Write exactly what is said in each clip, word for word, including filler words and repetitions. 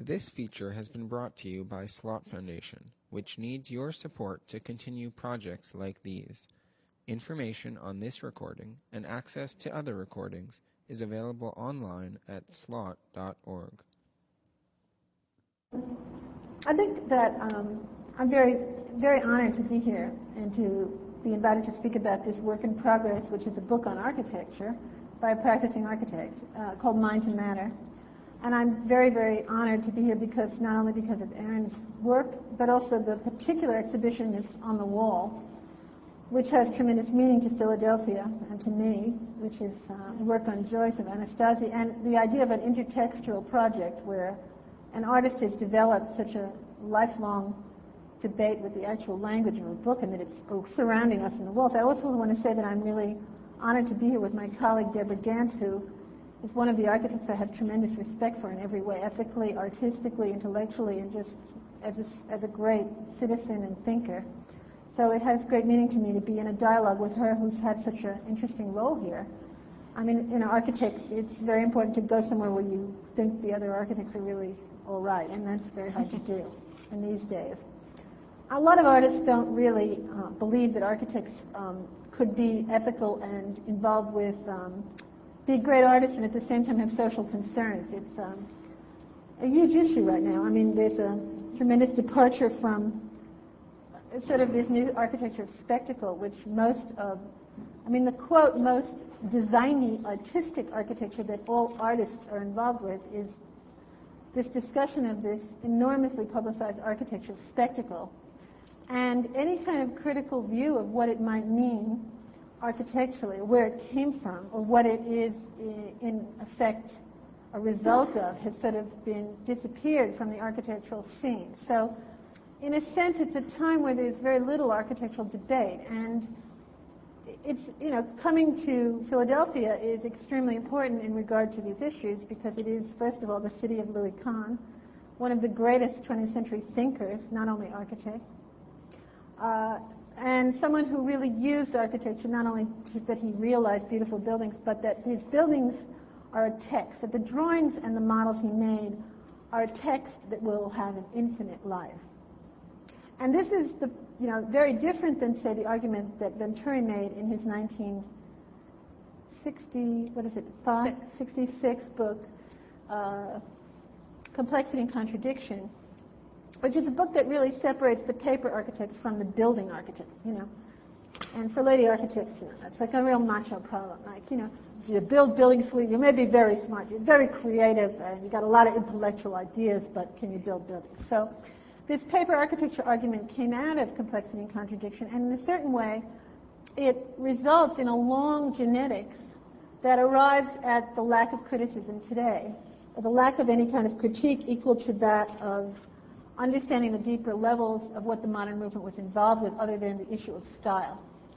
This feature has been brought to you by Slot Foundation, which needs your support to continue projects like these. Information on this recording and access to other recordings is available online at slot dot org. I think that um, I'm very, very honored to be here and to be invited to speak about this work in progress, which is a book on architecture by a practicing architect uh, called Mind to Matter. And I'm very, very honored to be here because not only because of Aaron's work, but also the particular exhibition that's on the wall, which has tremendous meaning to Philadelphia and to me, which is uh, work on Joyce of Anastasi, and the idea of an intertextual project where an artist has developed such a lifelong debate with the actual language of a book and that it's surrounding us in the walls. I also want to say that I'm really honored to be here with my colleague Deborah Gantz, who is one of the architects I have tremendous respect for in every way, ethically, artistically, intellectually, and just as a, as a great citizen and thinker. So it has great meaning to me to be in a dialogue with her who's had such an interesting role here. I mean, you know, architects, it's very important to go somewhere where you think the other architects are really all right, and that's very hard to do in these days. A lot of artists don't really uh, believe that architects um, could be ethical and involved with, um, be great artists and at the same time have social concerns. It's um, a huge issue right now. I mean, there's a tremendous departure from sort of this new architecture of spectacle, which most of, I mean, the quote, most designy, artistic architecture that all artists are involved with is this discussion of this enormously publicized architecture of spectacle. And any kind of critical view of what it might mean architecturally, where it came from, or what it is in effect a result of, has sort of been disappeared from the architectural scene. So in a sense, it's a time where there's very little architectural debate. And it's, you know, coming to Philadelphia is extremely important in regard to these issues because it is, first of all, the city of Louis Kahn, one of the greatest twentieth century thinkers, not only architect, uh, and someone who really used architecture not only to, that he realized beautiful buildings, but that these buildings are a text, that the drawings and the models he made are a text that will have an infinite life. And this is the, you know, very different than, say, the argument that Venturi made in his nineteen sixty, what is it, five, sixty-six book, uh, Complexity and Contradiction, which is a book that really separates the paper architects from the building architects, you know. And for lady architects, you know, that's like a real macho problem. Like, you know, you build buildings, you may be very smart, you're very creative, and you got a lot of intellectual ideas, but can you build buildings? So this paper architecture argument came out of Complexity and Contradiction, and in a certain way, it results in a long genetics that arrives at the lack of criticism today, or the lack of any kind of critique equal to that of understanding the deeper levels of what the modern movement was involved with other than the issue of style.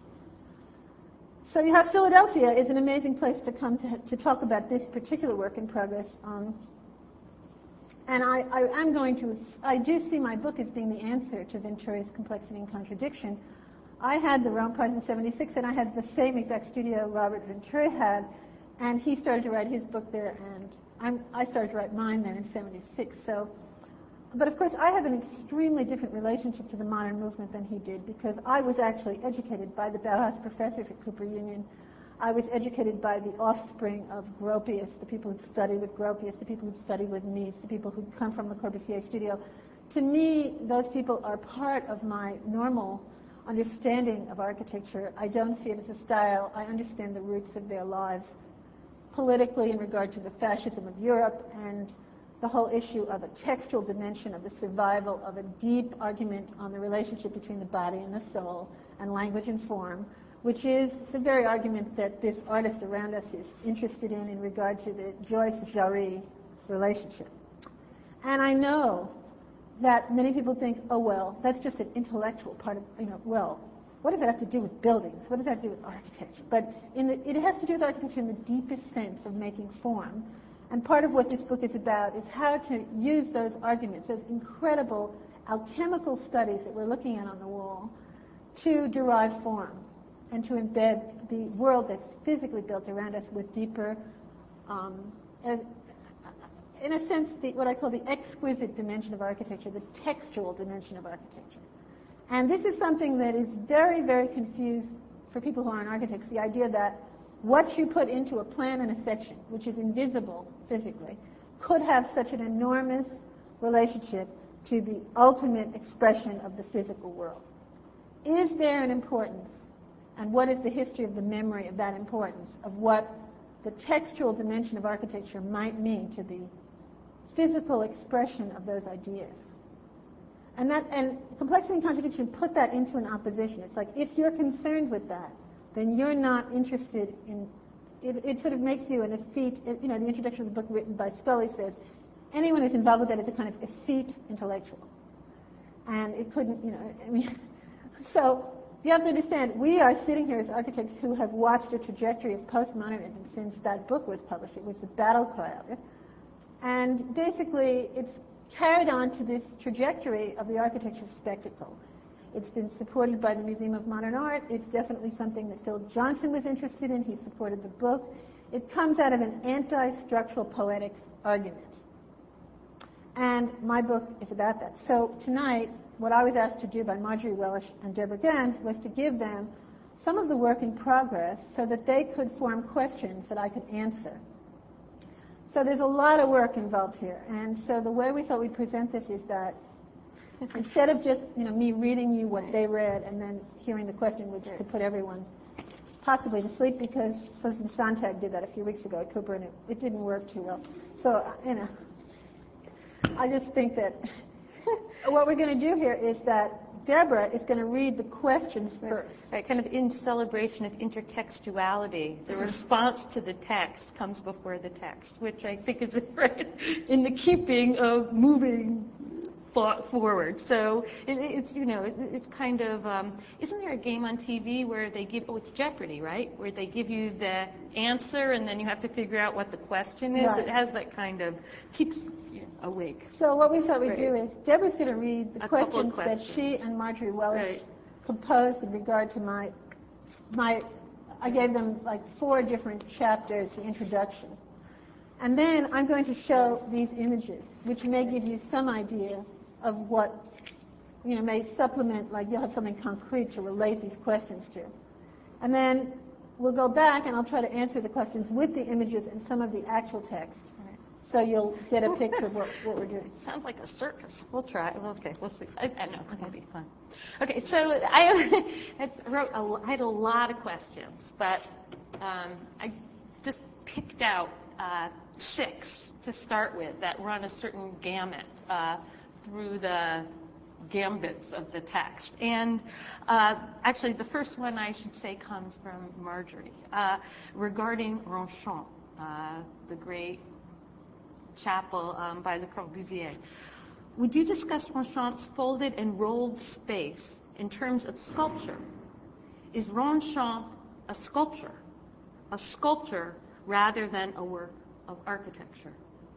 So you have Philadelphia is an amazing place to come to, to talk about this particular work in progress. Um, And I, I am going to, I do see my book as being the answer to Venturi's Complexity and Contradiction. I had the Rome Prize in seventy-six, and I had the same exact studio Robert Venturi had, and he started to write his book there, and I'm, I started to write mine there in seventy-six. So, but of course, I have an extremely different relationship to the modern movement than he did, because I was actually educated by the Bauhaus professors at Cooper Union. I was educated by the offspring of Gropius, the people who'd studied with Gropius, the people who'd studied with Mies, the people who'd come from the Corbusier studio. To me, those people are part of my normal understanding of architecture. I don't see it as a style. I understand the roots of their lives politically in regard to the fascism of Europe and the whole issue of a textual dimension of the survival of a deep argument on the relationship between the body and the soul and language and form, which is the very argument that this artist around us is interested in in regard to the Joyce-Jarry relationship. And I know that many people think, oh, well, that's just an intellectual part of, you know, well, what does that have to do with buildings? What does that have to do with architecture? But in the, it has to do with architecture in the deepest sense of making form. And part of what this book is about is how to use those arguments, those incredible alchemical studies that we're looking at on the wall, to derive form and to embed the world that's physically built around us with deeper um, in a sense, the, what I call the exquisite dimension of architecture, the textual dimension of architecture. And this is something that is very, very confused for people who aren't architects, the idea that what you put into a plan and a section, which is invisible physically, could have such an enormous relationship to the ultimate expression of the physical world. Is there an importance, and what is the history of the memory of that importance, of what the textual dimension of architecture might mean to the physical expression of those ideas? And that, and complexity and contradiction put that into an opposition. It's like, if you're concerned with that, then you're not interested in, it, it sort of makes you an effete, you know, the introduction of the book written by Scully says, anyone who's involved with that is a kind of effete intellectual. And it couldn't, you know, I mean, so you have to understand, we are sitting here as architects who have watched a trajectory of postmodernism since that book was published. It was the battle cry of it. And basically, it's carried on to this trajectory of the architecture spectacle. It's been supported by the Museum of Modern Art. It's definitely something that Phil Johnson was interested in. He supported the book. It comes out of an anti-structural poetics argument. And my book is about that. So tonight, what I was asked to do by Marjorie Welsh and Deborah Gans was to give them some of the work in progress so that they could form questions that I could answer. So there's a lot of work involved here. And so the way we thought we'd present this is that instead of just, you know, me reading you what they read and then hearing the question, which could put everyone possibly to sleep, because Susan Sontag did that a few weeks ago at Cooper, and it, it didn't work too well. So, you know, I just think that what we're going to do here is that Deborah is going to read the questions first. Right, kind of in celebration of intertextuality. The response to the text comes before the text, which I think is right in the keeping of moving thought forward. So it, it's, you know, it, it's kind of, um, isn't there a game on T V where they give, oh, it's Jeopardy, right? Where they give you the answer and then you have to figure out what the question is. Right. It has that kind of, keeps you know, awake. So what we thought we'd Right. do is Deborah's going to read the A couple questions, of questions that she and Marjorie Welsh Right. composed in regard to my, my, I gave them like four different chapters, the introduction. And then I'm going to show these images, which may give you some idea of what, you know, may supplement, like you'll have something concrete to relate these questions to. And then we'll go back and I'll try to answer the questions with the images and some of the actual text. Right. So you'll get a picture of what, what we're doing. Sounds like a circus. We'll try. Okay, we'll see. I, I know it's going to be fun. Okay, so I, I wrote. A, I had a lot of questions, but um, I just picked out uh, six to start with that run a certain gamut uh, through the gambits of the text. And uh, actually, the first one I should say comes from Marjorie uh, regarding Ronchamp, uh, the great chapel um, by Le Corbusier. Would you discuss Ronchamp's folded and rolled space in terms of sculpture? Is Ronchamp a sculpture, a sculpture rather than a work of architecture?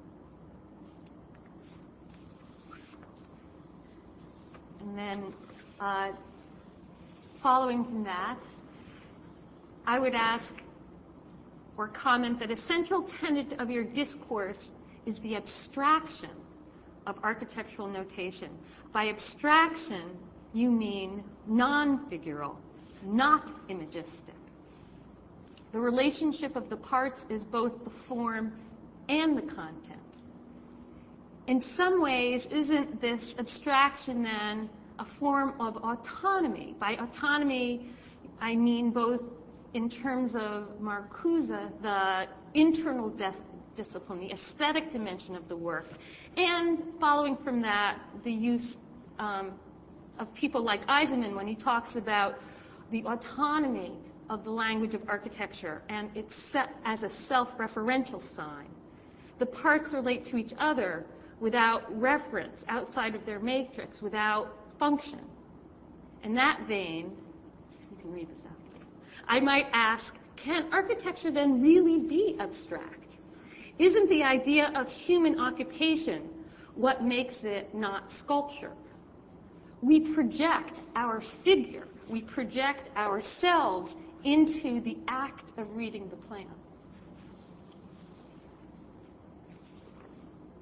And then uh, following from that, I would ask or comment that a central tenet of your discourse is the abstraction of architectural notation. By abstraction, you mean non-figural, not imagistic. The relationship of the parts is both the form and the content. In some ways, isn't this abstraction then a form of autonomy? By autonomy, I mean both in terms of Marcuse, the internal def- discipline, the aesthetic dimension of the work, and following from that, the use um, of people like Eisenman when he talks about the autonomy of the language of architecture and it's set as a self-referential sign. The parts relate to each other without reference, outside of their matrix, without function. In that vein, you can read this after. I might ask, can architecture then really be abstract? Isn't the idea of human occupation what makes it not sculpture? We project our figure, we project ourselves into the act of reading the plan.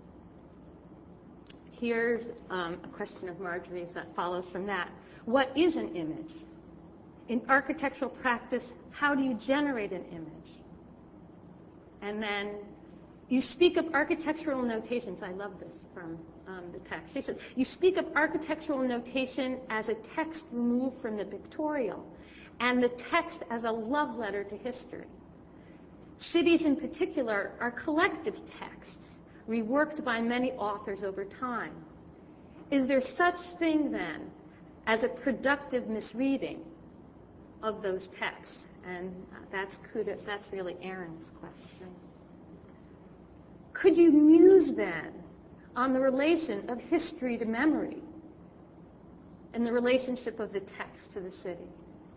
here's um, a question of Marjorie's that follows from that. What is an image? In architectural practice, how do you generate an image? And then you speak of architectural notations. I love this from um, the text. She said, you speak of architectural notation as a text removed from the pictorial, and the text as a love letter to history. Cities in particular are collective texts, reworked by many authors over time. Is there such thing then as a productive misreading of those texts? And that's, that's really Aaron's question. Could you muse then on the relation of history to memory and the relationship of the text to the city?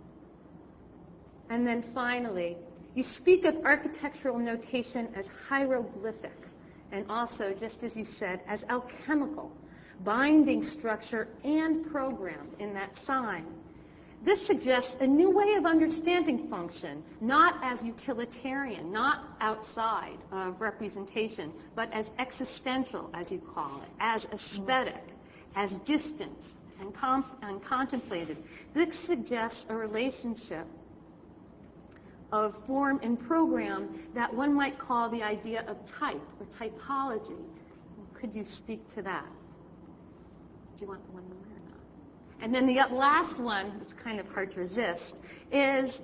And then finally, you speak of architectural notation as hieroglyphic, and also, just as you said, as alchemical, binding structure and programmed in that sign. This suggests a new way of understanding function, not as utilitarian, not outside of representation, but as existential, as you call it, as aesthetic, as distanced and, comp- and contemplated. This suggests a relationship of form and program that one might call the idea of type or typology. Could you speak to that? Do you want the one more or not? And then the last one, it's kind of hard to resist, is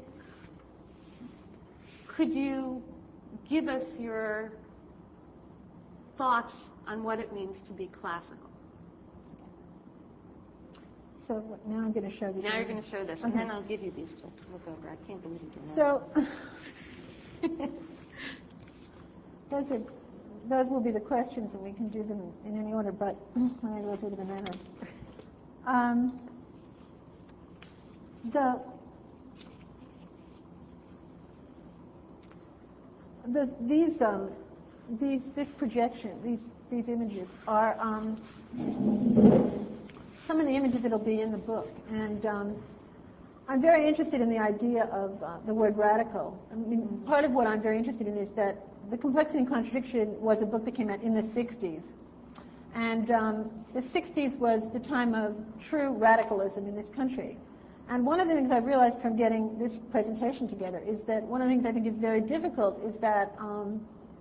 could you give us your thoughts on what it means to be classical? So now I'm going to show you. Now you're going to show this, okay. And then I'll give you these to look over. I can't believe you did that. So those are those will be the questions, and we can do them in any order. But when I go through them in order, um, the the these um, these this projection, these these images are. Um, Some of the images that'll be in the book, and um, I'm very interested in the idea of uh, the word radical. I mean, part of what I'm very interested in is that The Complexity and Contradiction was a book that came out in the sixties, and um, the sixties was the time of true radicalism in this country. And one of the things I've realized from getting this presentation together is that one of the things I think is very difficult is that um,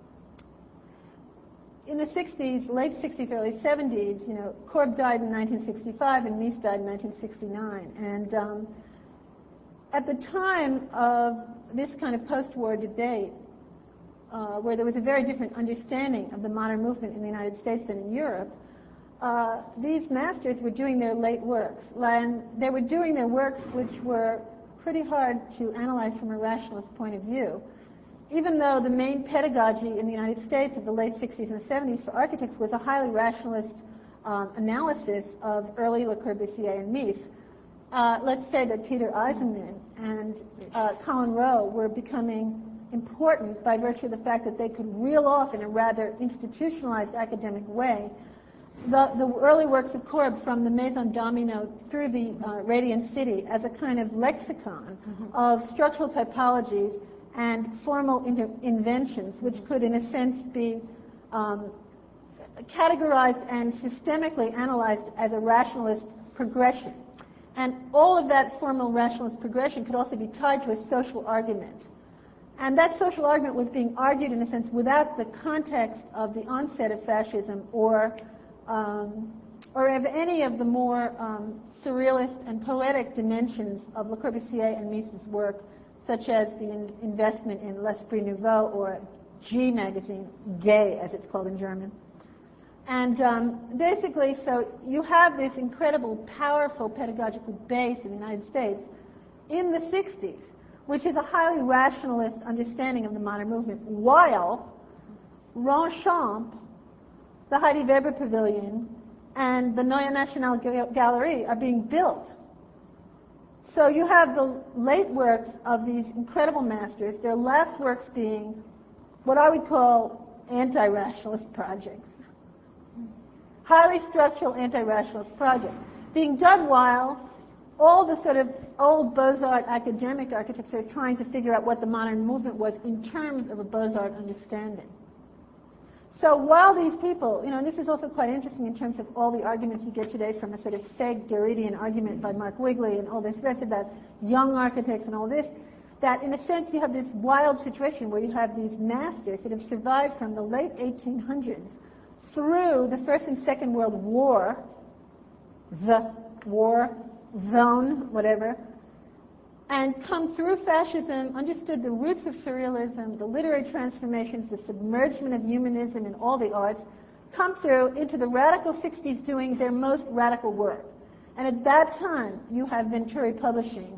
in the sixties, late sixties, early seventies, you know, Korb died in nineteen sixty-five and Mies died in nineteen sixty-nine. And um, at the time of this kind of post-war debate, uh, where there was a very different understanding of the modern movement in the United States than in Europe, uh, these masters were doing their late works. And they were doing their works which were pretty hard to analyze from a rationalist point of view. Even though the main pedagogy in the United States of the late sixties and seventies for architects was a highly rationalist um, analysis of early Le Corbusier and Mies, uh, let's say that Peter Eisenman and uh, Colin Rowe were becoming important by virtue of the fact that they could reel off in a rather institutionalized academic way the, the early works of Korb from the Maison Domino through the uh, Radiant City as a kind of lexicon mm-hmm. of structural typologies and formal inter- inventions, which could, in a sense, be um, categorized and systemically analyzed as a rationalist progression. And all of that formal rationalist progression could also be tied to a social argument. And that social argument was being argued, in a sense, without the context of the onset of fascism or um, or of any of the more um, surrealist and poetic dimensions of Le Corbusier and Mies's work, such as the in- investment in L'Esprit Nouveau or G magazine, Gay as it's called in German. And um, basically, so you have this incredible, powerful pedagogical base in the United States in the sixties, which is a highly rationalist understanding of the modern movement, while Ronchamp, the Heidi Weber Pavilion, and the Neue Nationale Galerie are being built. So you have the late works of these incredible masters, their last works being what I would call anti-rationalist projects. Highly structural anti-rationalist projects being done while all the sort of old Beaux-Arts academic architects are trying to figure out what the modern movement was in terms of a Beaux-Arts understanding. So while these people, you know, and this is also quite interesting in terms of all the arguments you get today from a sort of fake Derridian argument by Mark Wigley and all this rest about young architects and all this, that in a sense you have this wild situation where you have these masters that have survived from the late eighteen hundreds through the First and Second World War, the war zone, whatever, and come through fascism, understood the roots of surrealism, the literary transformations, the submergement of humanism in all the arts, come through into the radical sixties doing their most radical work. And at that time, you have Venturi Publishing,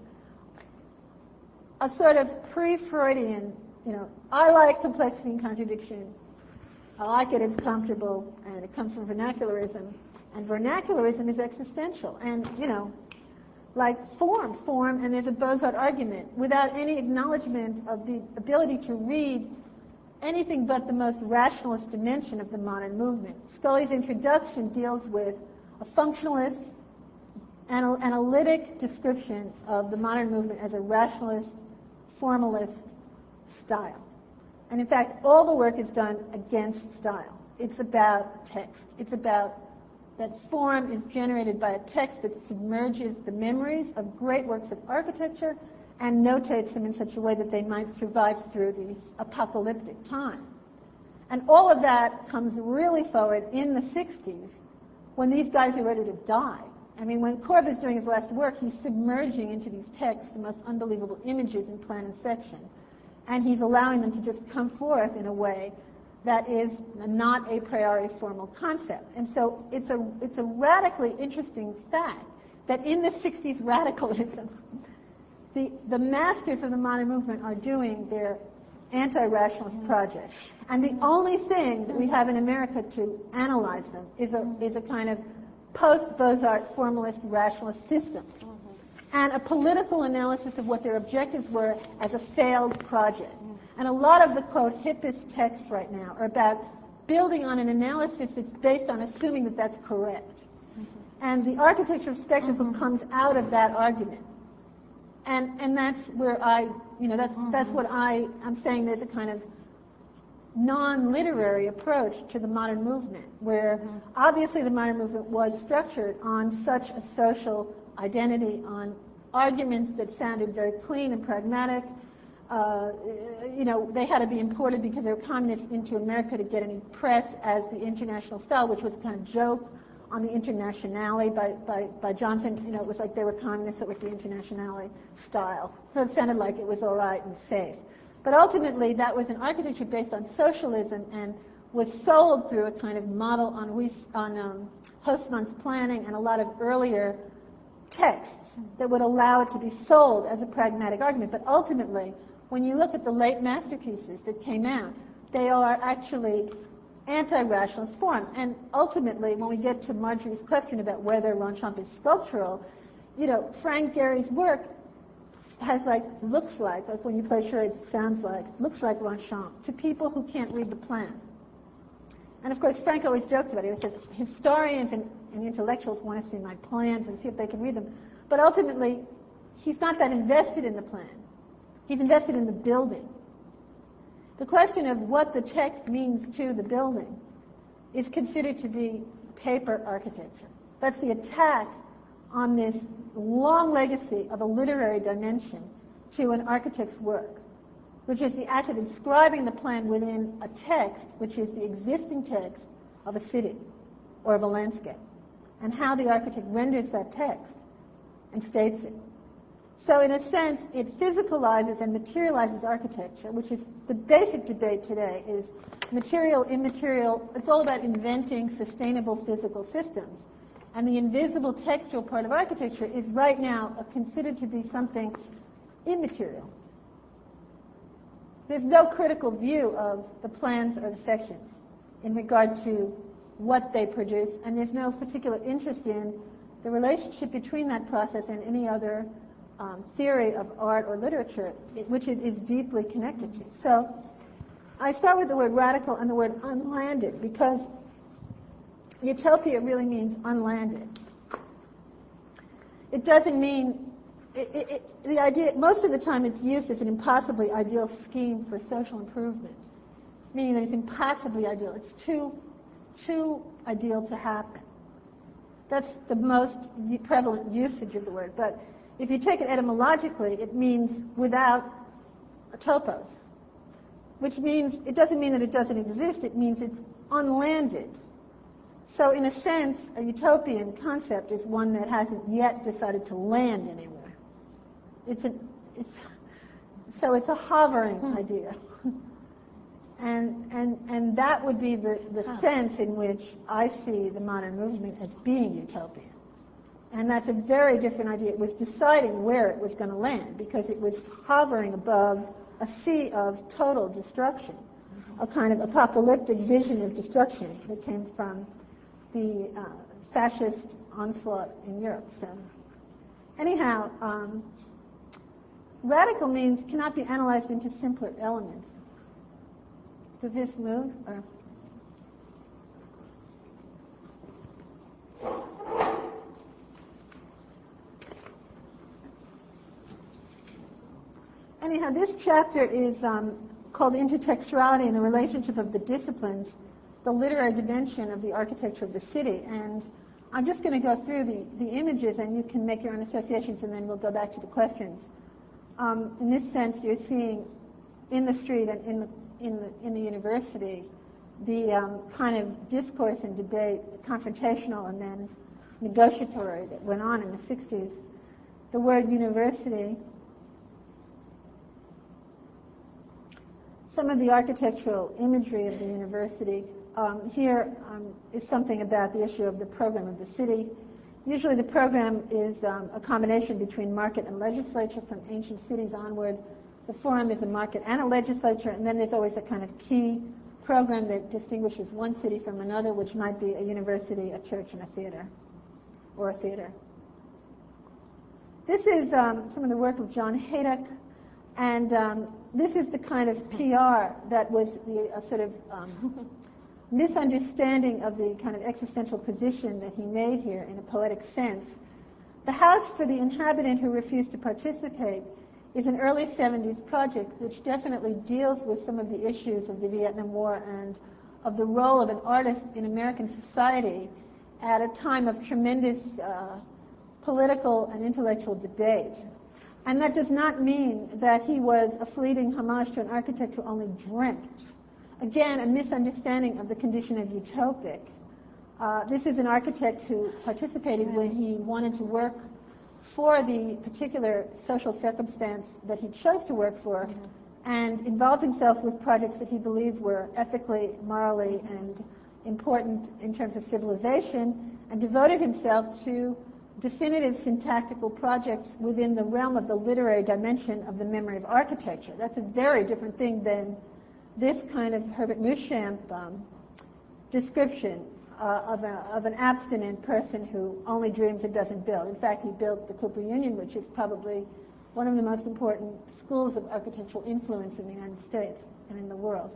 a sort of pre-Freudian, you know, I like complexity and contradiction. I like it, it's comfortable, and it comes from vernacularism. And vernacularism is existential. And, you know, like form, form, and there's a Beaux-Arts argument without any acknowledgement of the ability to read anything but the most rationalist dimension of the modern movement. Scully's introduction deals with a functionalist, anal- analytic description of the modern movement as a rationalist, formalist style. And in fact, all the work is done against style. It's about text. It's about that form is generated by a text that submerges the memories of great works of architecture and notates them in such a way that they might survive through these apocalyptic time. And all of that comes really forward in the sixties when these guys are ready to die. I mean, when Corb is doing his last work, he's submerging into these texts the most unbelievable images in plan and section. And he's allowing them to just come forth in a way that is not a priori formal concept. And so it's a, it's a radically interesting fact that in the sixties radicalism, the, the masters of the modern movement are doing their anti-rationalist project. And the only thing that we have in America to analyze them is a, is a kind of post-Beaux-Arts formalist rationalist system. And a political analysis of what their objectives were as a failed project. And a lot of the, quote, hippest texts right now are about building on an analysis that's based on assuming that that's correct. Mm-hmm. And the architecture of spectacle mm-hmm. comes out of that argument. And and that's where I, you know, that's mm-hmm. that's what I, I'm saying there's a kind of non-literary approach to the modern movement, where mm-hmm. obviously the modern movement was structured on such a social identity, on arguments that sounded very clean and pragmatic. Uh, you know, they had to be imported because they were communists into America to get any press as the international style, which was a kind of joke on the Internationale by, by, by Johnson. You know, it was like they were communists, it was the Internationale style. So it sounded like it was all right and safe. But ultimately, that was an architecture based on socialism and was sold through a kind of model on, Weiss, on um, Haussmann's planning and a lot of earlier texts that would allow it to be sold as a pragmatic argument. But ultimately, when you look at the late masterpieces that came out, they are actually anti-rationalist form. And ultimately, when we get to Marjorie's question about whether Ronchamp is sculptural, you know, Frank Gehry's work has like, looks like, like when you play charades, it sounds like, looks like Ronchamp to people who can't read the plan. And of course, Frank always jokes about it. He says, historians and, and intellectuals want to see my plans and see if they can read them. But ultimately, he's not that invested in the plan. He's invested in the building. The question of what the text means to the building is considered to be paper architecture. That's the attack on this long legacy of a literary dimension to an architect's work, which is the act of inscribing the plan within a text, which is the existing text of a city or of a landscape, and how the architect renders that text and states it. So in a sense, it physicalizes and materializes architecture, which is the basic debate today is material, immaterial. It's all about inventing sustainable physical systems. And the invisible textual part of architecture is right now considered to be something immaterial. There's no critical view of the plans or the sections in regard to what they produce, and there's no particular interest in the relationship between that process and any other um, theory of art or literature, which it is deeply connected to. So I start with the word radical and the word unlanded, because utopia really means unlanded. It doesn't mean, it, it, it, the idea, most of the time it's used as an impossibly ideal scheme for social improvement. meaning that it's impossibly ideal. It's too, too ideal to happen. That's the most prevalent usage of the word. But if you take it etymologically, it means without a topos, which means it doesn't mean that it doesn't exist. It means it's unlanded. So in a sense, a utopian concept is one that hasn't yet decided to land anywhere. It's a, it's, so it's a hovering hmm. idea. And, and, and that would be the, the huh. sense in which I see the modern movement as being utopian. And that's a very different idea. It was deciding where it was going to land because it was hovering above a sea of total destruction, mm-hmm. a kind of apocalyptic vision of destruction that came from the uh, fascist onslaught in Europe. So anyhow, um, radical means cannot be analyzed into simpler elements. Does this move? Or? Anyhow, this chapter is um, called Intertextuality and the Relationship of the Disciplines, the Literary Dimension of the Architecture of the City. And I'm just going to go through the, the images and you can make your own associations and then we'll go back to the questions. Um, in this sense, you're seeing in the street and in the in the, in the university the um, kind of discourse and debate, confrontational and then negotiatory that went on in the sixties. The word university, some of the architectural imagery of the university. Um, here um, is something about the issue of the program of the city. Usually the program is um, a combination between market and legislature from ancient cities onward. The forum is a market and a legislature, and then there's always a kind of key program that distinguishes one city from another, which might be a university, a church, and a theater, or a theater. This is um, some of the work of John Haydock, and um, this is the kind of P R that was the uh, sort of um, misunderstanding of the kind of existential position that he made here in a poetic sense. The house for the inhabitant who refused to participate is an early seventies project which definitely deals with some of the issues of the Vietnam War and of the role of an artist in American society at a time of tremendous uh, political and intellectual debate. And that does not mean that he was a fleeting homage to an architect who only dreamt. Again, a misunderstanding of the condition of utopic. Uh, this is an architect who participated when he wanted to work for the particular social circumstance that he chose to work for, mm-hmm. and involved himself with projects that he believed were ethically, morally, and important in terms of civilization, and devoted himself to definitive syntactical projects within the realm of the literary dimension of the memory of architecture. That's a very different thing than this kind of Herbert Muschamp um, description Uh, of, a, of an abstinent person who only dreams and doesn't build. In fact, he built the Cooper Union, which is probably one of the most important schools of architectural influence in the United States and in the world.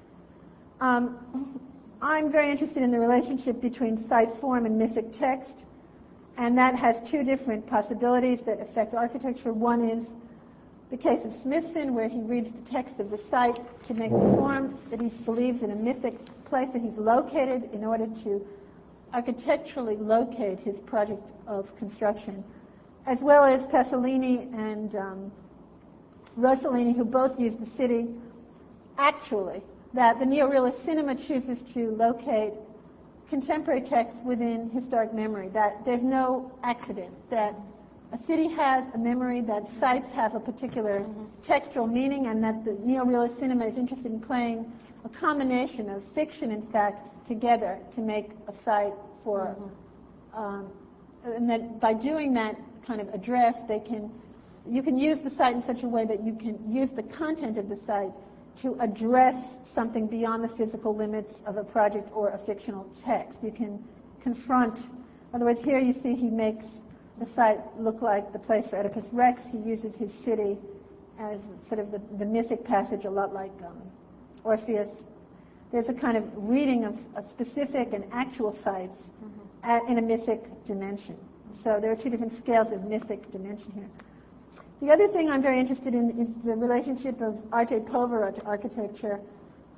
Um, I'm very interested in the relationship between site form and mythic text, and that has two different possibilities that affect architecture. One is the case of Smithson, where he reads the text of the site to make the form that he believes in a mythic place that he's located in order to architecturally locate his project of construction, as well as Pasolini and um, Rossellini, who both use the city actually, that the neorealist cinema chooses to locate contemporary texts within historic memory, that there's no accident, that a city has a memory, that sites have a particular mm-hmm. textual meaning, and that the neorealist cinema is interested in playing a combination of fiction and fact together to make a site for, mm-hmm. um, and that by doing that kind of address, they can, you can use the site in such a way that you can use the content of the site to address something beyond the physical limits of a project or a fictional text. You can confront, in other words, here you see he makes the site look like the place for Oedipus Rex. He uses his city as sort of the, the mythic passage, a lot like um, Orpheus. There's a kind of reading of, of specific and actual sites mm-hmm. at, in a mythic dimension. So there are two different scales of mythic dimension here. The other thing I'm very interested in is the relationship of arte povera to architecture.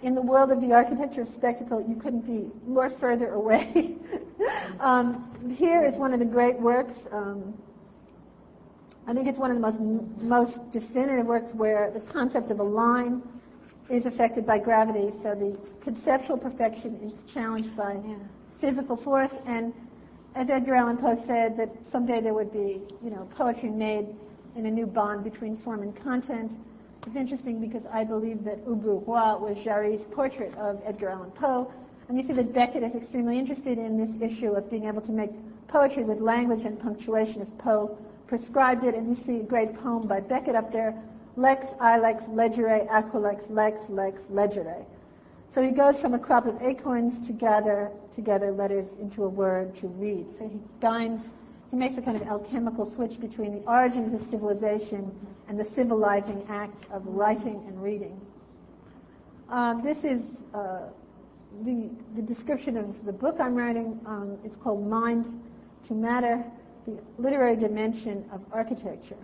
in the world of the architecture of spectacle, you couldn't be more further away. um, here is one of the great works. Um, I think it's one of the most most definitive works where the concept of a line is affected by gravity. So the conceptual perfection is challenged by yeah. physical force. And as Edgar Allan Poe said, that someday there would be, you know, poetry made in a new bond between form and content. It's interesting because I believe that Au Bourgeois was Jarry's portrait of Edgar Allan Poe. And you see that Beckett is extremely interested in this issue of being able to make poetry with language and punctuation as Poe prescribed it. And you see a great poem by Beckett up there, Lex, Ilex, Legere, Aquilex, Lex, Lex, Legere. So he goes from a crop of acorns to gather together letters into a word to read. So he binds, he makes a kind of alchemical switch between the origins of civilization and the civilizing act of writing and reading. Um, this is uh, the, the description of the book I'm writing. Um, it's called Mind to Matter, the Literary Dimension of Architecture.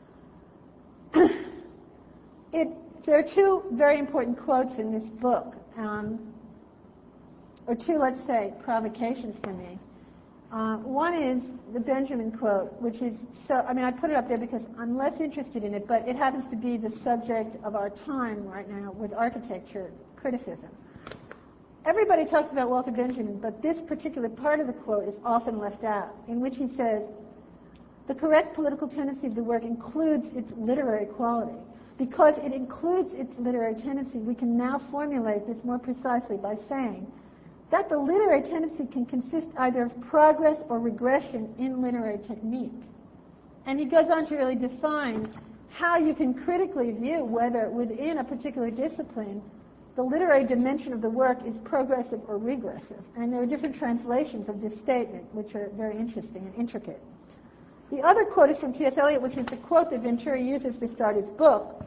it, there are two very important quotes in this book, um, or two, let's say, provocations for me. Uh, one is the Benjamin quote, which is so, I mean, I put it up there because I'm less interested in it, but it happens to be the subject of our time right now with architecture criticism. Everybody talks about Walter Benjamin, but this particular part of the quote is often left out, in which he says, the correct political tendency of the work includes its literary quality. Because it includes its literary tendency, we can now formulate this more precisely by saying that the literary tendency can consist either of progress or regression in literary technique. And he goes on to really define how you can critically view whether within a particular discipline the literary dimension of the work is progressive or regressive. And there are different translations of this statement, which are very interesting and intricate. The other quote is from T S Eliot, which is the quote that Venturi uses to start his book.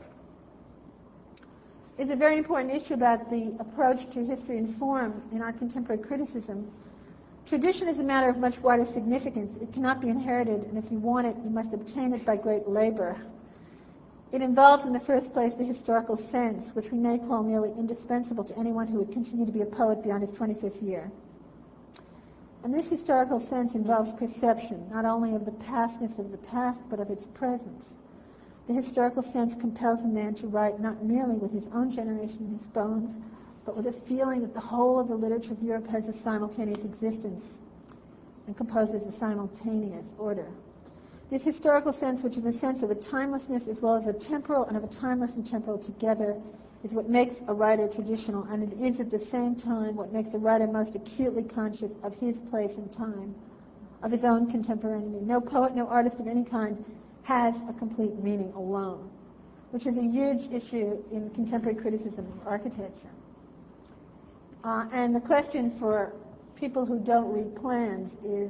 Is a very important issue about the approach to history and form in our contemporary criticism. Tradition is a matter of much wider significance. It cannot be inherited, and if you want it, you must obtain it by great labor. It involves, in the first place, the historical sense, which we may call merely indispensable to anyone who would continue to be a poet beyond his twenty-fifth year. And this historical sense involves perception, not only of the pastness of the past, but of its presence. The historical sense compels a man to write not merely with his own generation in his bones, but with a feeling that the whole of the literature of Europe has a simultaneous existence and composes a simultaneous order. This historical sense, which is a sense of a timelessness as well as a temporal and of a timeless and temporal together, is what makes a writer traditional, and it is at the same time what makes a writer most acutely conscious of his place in time, of his own contemporaneity. No poet, no artist of any kind has a complete meaning alone, which is a huge issue in contemporary criticism of architecture. Uh, and the question for people who don't read plans is,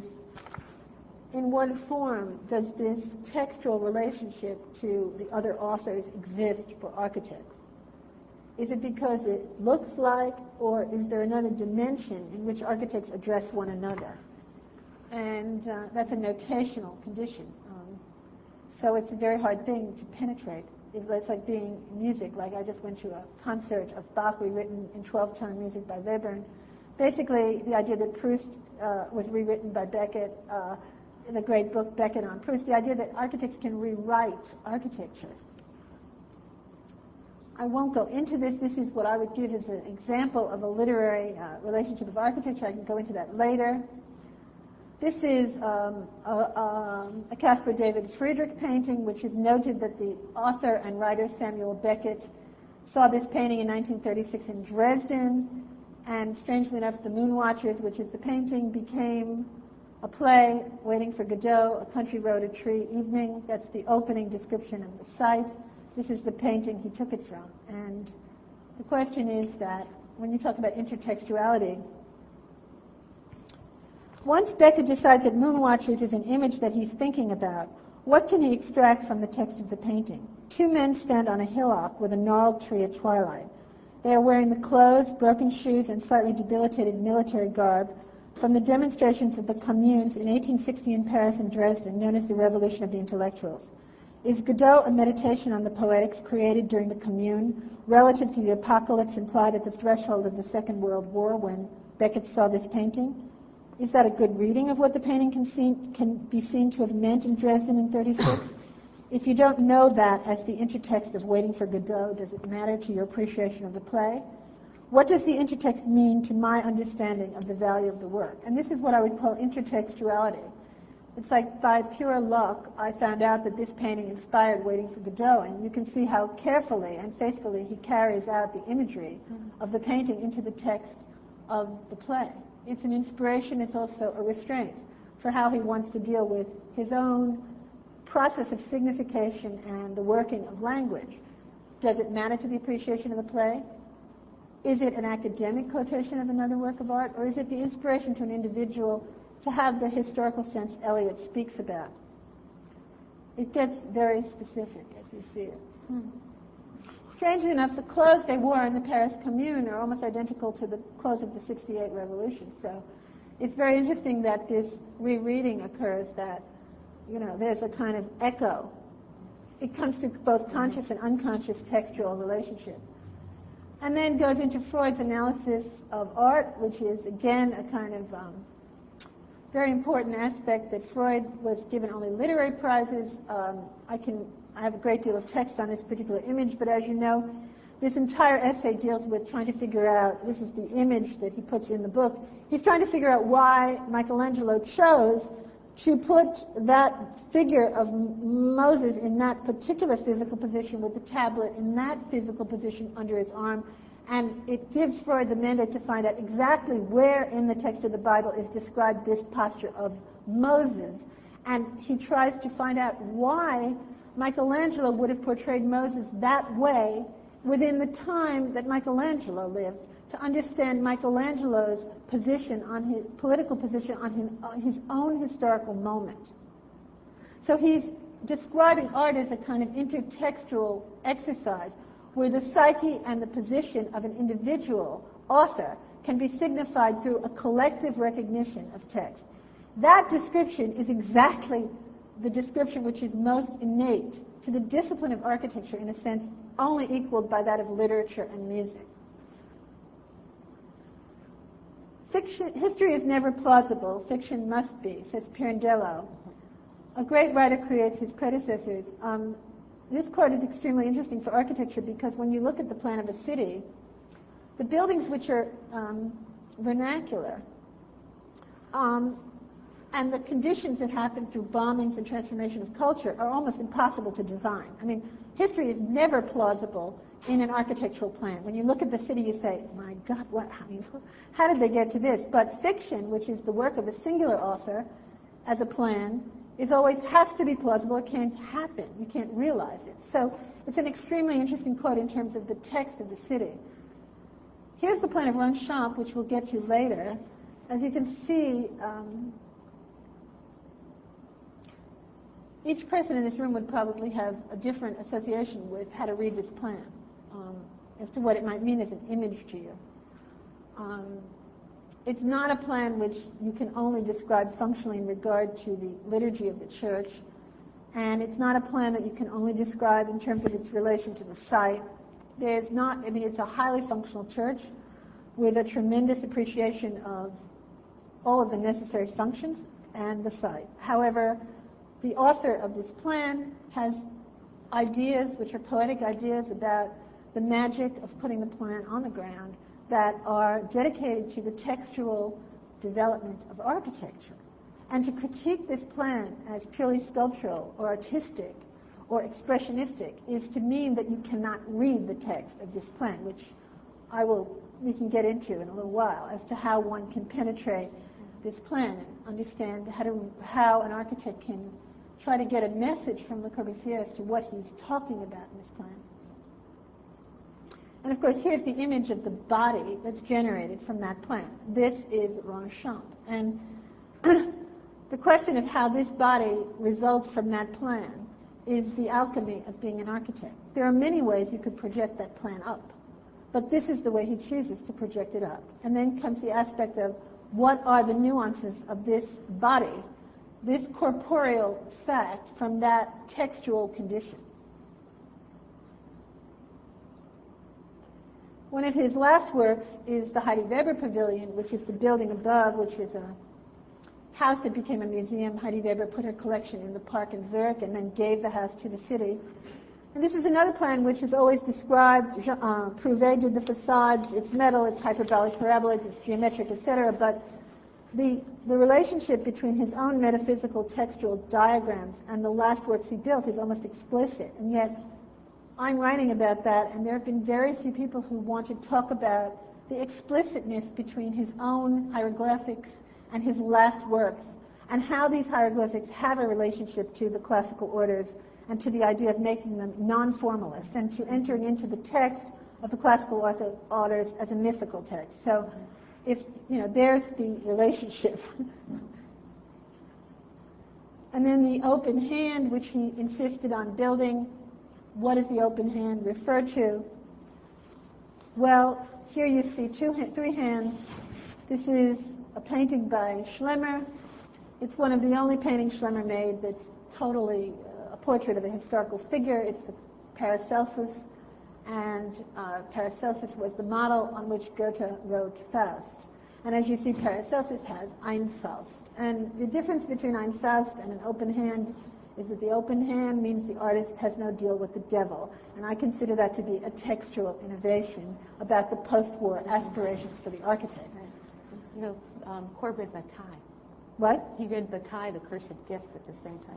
in what form does this textual relationship to the other authors exist for architects? Is it because it looks like, or is there another dimension in which architects address one another? And uh, that's a notational condition. Um, so it's a very hard thing to penetrate. It's like being music. Like I just went to a concert of Bach rewritten in twelve-tone music by Webern. Basically, the idea that Proust uh, was rewritten by Beckett, uh, in the great book Beckett on Proust, the idea that architects can rewrite architecture. I won't go into this. This is what I would give as an example of a literary uh, relationship of architecture. I can go into that later. This is um, a, um, a Caspar David Friedrich painting, which is noted that the author and writer Samuel Beckett saw this painting in nineteen thirty-six in Dresden, and strangely enough, The Moon Watchers, which is the painting, became a play, Waiting for Godot, A Country Road, a Tree, Evening. That's the opening description of the site. This is the painting he took it from. And the question is that when you talk about intertextuality, once Beckett decides that Moon Watchers is an image that he's thinking about, what can he extract from the text of the painting? Two men stand on a hillock with a gnarled tree at twilight. They are wearing the clothes, broken shoes, and slightly debilitated military garb from the demonstrations of the communes in eighteen sixty in Paris and Dresden, known as the Revolution of the Intellectuals. Is Godot a meditation on the poetics created during the Commune relative to the apocalypse implied at the threshold of the Second World War when Beckett saw this painting? Is that a good reading of what the painting can, see, can be seen to have meant in Dresden in thirty-six? If you don't know that as the intertext of Waiting for Godot, does it matter to your appreciation of the play? What does the intertext mean to my understanding of the value of the work? And this is what I would call intertextuality. It's like by pure luck, I found out that this painting inspired Waiting for Godot, and you can see how carefully and faithfully he carries out the imagery of the painting into the text of the play. It's an inspiration, it's also a restraint for how he wants to deal with his own process of signification and the working of language. Does it matter to the appreciation of the play? Is it an academic quotation of another work of art, or is it the inspiration to an individual to have the historical sense Eliot speaks about? It gets very specific as you see it. Hmm. Strangely enough, the clothes they wore in the Paris Commune are almost identical to the clothes of the sixty-eight revolution. So it's very interesting that this rereading occurs, that, you know, there's a kind of echo. It comes through both conscious and unconscious textual relationships. And then goes into Freud's analysis of art, which is, again, a kind of um, very important aspect that Freud was given only literary prizes. Um, I can I have a great deal of text on this particular image, but as you know, this entire essay deals with trying to figure out, this is the image that he puts in the book, he's trying to figure out why Michelangelo chose to put that figure of Moses in that particular physical position with the tablet in that physical position under his arm. And it gives Freud the mandate to find out exactly where in the text of the Bible is described this posture of Moses. And he tries to find out why Michelangelo would have portrayed Moses that way within the time that Michelangelo lived, to understand Michelangelo's position on his political position on his, on his own historical moment. So he's describing art as a kind of intertextual exercise where the psyche and the position of an individual author can be signified through a collective recognition of text. That description is exactly the description which is most innate to the discipline of architecture, in a sense only equaled by that of literature and music. Fiction, history is never plausible, fiction must be, says Pirandello. A great writer creates his predecessors. Um, this quote is extremely interesting for architecture because when you look at the plan of a city, the buildings which are um, vernacular um, and the conditions that happen through bombings and transformation of culture are almost impossible to design. I mean, history is never plausible in an architectural plan. When you look at the city, you say, my God, what, I mean, how did they get to this? But fiction, which is the work of a singular author as a plan, is always has to be plausible. It can't happen. You can't realize it. So it's an extremely interesting quote in terms of the text of the city. Here's the plan of Longchamp, which we'll get to later. As you can see, um, each person in this room would probably have a different association with how to read this plan, um, as to what it might mean as an image to you. Um, it's not a plan which you can only describe functionally in regard to the liturgy of the church, and it's not a plan that you can only describe in terms of its relation to the site. There's not, I mean, it's a highly functional church with a tremendous appreciation of all of the necessary functions and the site. However, the author of this plan has ideas which are poetic ideas about the magic of putting the plan on the ground that are dedicated to the textual development of architecture. And to critique this plan as purely sculptural or artistic or expressionistic is to mean that you cannot read the text of this plan, which I will, we can get into in a little while, as to how one can penetrate this plan and understand how to, how an architect can try to get a message from Le Corbusier as to what he's talking about in this plan. And of course, here's the image of the body that's generated from that plan. This is Longchamp. And the question of how this body results from that plan is the alchemy of being an architect. There are many ways you could project that plan up, but this is the way he chooses to project it up. And then comes the aspect of what are the nuances of this body this corporeal fact from that textual condition. One of his last works is the Heidi Weber Pavilion, which is the building above, which is a house that became a museum. Heidi Weber put her collection in the park in Zurich and then gave the house to the city. And this is another plan which is always described. Uh, Prouvé did the facades. It's metal, it's hyperbolic paraboloids, it's geometric, et cetera. But the, the relationship between his own metaphysical textual diagrams and the last works he built is almost explicit. And yet, I'm writing about that, and there have been very few people who want to talk about the explicitness between his own hieroglyphics and his last works, and how these hieroglyphics have a relationship to the classical orders and to the idea of making them non-formalist and to entering into the text of the classical orders as a mythical text. So if, you know, there's the relationship. And then the open hand, which he insisted on building. What does the open hand refer to? Well, here you see two, three hands. This is a painting by Schlemmer. It's one of the only paintings Schlemmer made that's totally a portrait of a historical figure. It's the Paracelsus, and uh, Paracelsus was the model on which Goethe wrote Faust. And as you see, Paracelsus has Ein Faust. And the difference between Ein Faust and an open hand is that the open hand means the artist has no deal with the devil. And I consider that to be a textual innovation about the post-war aspirations for the architect. You know, um, Corb read Bataille. What? He read Bataille, The Cursed Gift, at the same time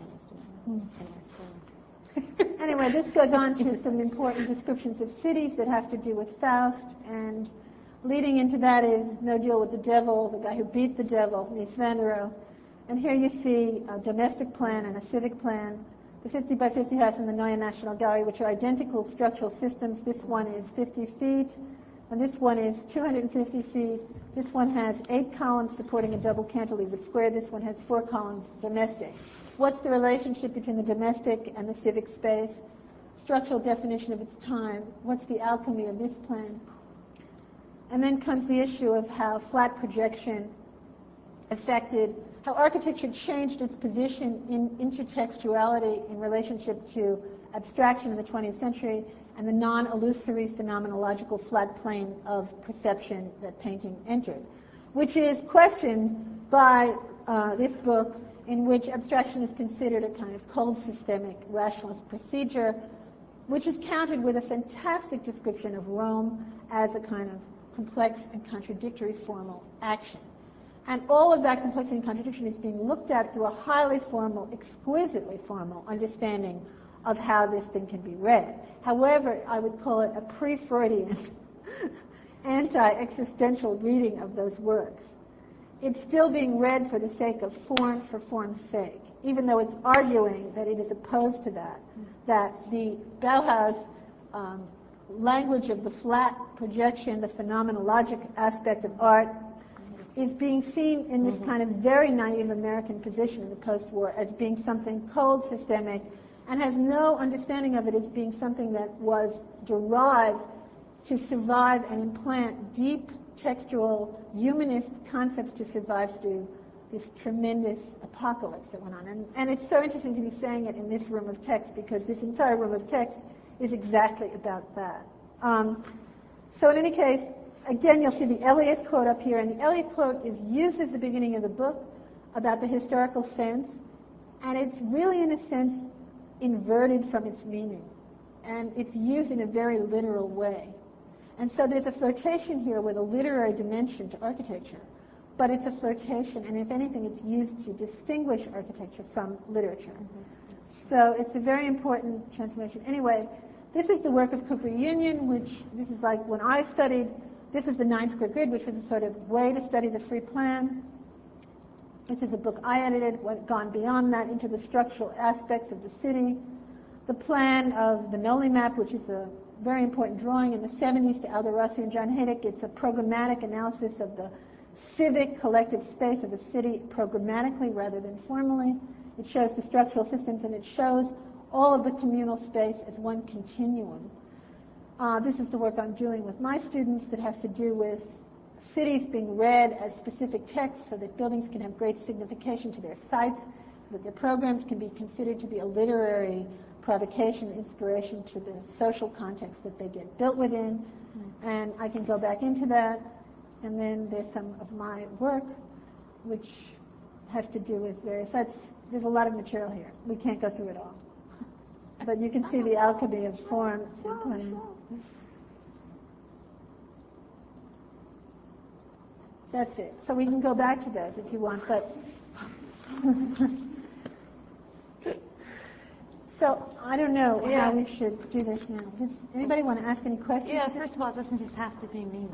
as Hmm. Anyway, this goes on to some important descriptions of cities that have to do with Faust, and leading into that is no deal with the devil, the guy who beat the devil, Mies van der Rohe. And here you see a domestic plan and a civic plan. The fifty by fifty house and the Neue National Gallery, which are identical structural systems. This one is fifty feet, and this one is two hundred fifty feet. This one has eight columns supporting a double cantilever square. This one has four columns domestic. What's the relationship between the domestic and the civic space? Structural definition of its time. What's the alchemy of this plan? And then comes the issue of how flat projection affected, how architecture changed its position in intertextuality in relationship to abstraction in the twentieth century and the non-illusory phenomenological flat plane of perception that painting entered, which is questioned by uh, this book, in which abstraction is considered a kind of cold systemic rationalist procedure, which is countered with a fantastic description of Rome as a kind of complex and contradictory formal action. And all of that complexity and contradiction is being looked at through a highly formal, exquisitely formal understanding of how this thing can be read. However, I would call it a pre-Freudian, anti-existential reading of those works. It's still being read for the sake of form, for form's sake, even though it's arguing that it is opposed to that, that the Bauhaus um, language of the flat projection, the phenomenologic aspect of art, is being seen in this kind of very naive American position in the post-war as being something cold, systemic, and has no understanding of it as being something that was derived to survive and implant deep textual humanist concepts to survive through this tremendous apocalypse that went on. And, and it's so interesting to be saying it in this room of text, because this entire room of text is exactly about that. Um, so in any case, again, you'll see the Eliot quote up here, and the Eliot quote is used at the beginning of the book about the historical sense, and it's really, in a sense, inverted from its meaning, and it's used in a very literal way. And so there's a flirtation here with a literary dimension to architecture, but it's a flirtation, and if anything, it's used to distinguish architecture from literature. Mm-hmm. So it's a very important transformation. Anyway, this is the work of Cooper Union, which this is like when I studied. This is the Nine Square Grid, which was a sort of way to study the free plan. This is a book I edited, went gone beyond that into the structural aspects of the city. The plan of the Noli map, which is a very important drawing in the seventies to Aldo Rossi and John Haydick. It's a programmatic analysis of the civic collective space of a city programmatically rather than formally. It shows the structural systems, and it shows all of the communal space as one continuum. Uh, this is the work I'm doing with my students that has to do with cities being read as specific texts so that buildings can have great signification to their sites. that their programs can be considered to be a literary provocation, inspiration to the social context that they get built within. Mm-hmm. And I can go back into that. And then there's some of my work, which has to do with various, that's, there's a lot of material here. We can't go through it all. But you can see the alchemy of form and plan. That's it. So we can go back to those if you want, but so I don't know yeah. how we should do this now. Does anybody want to ask any questions? Yeah, first of all, it doesn't just have to be me.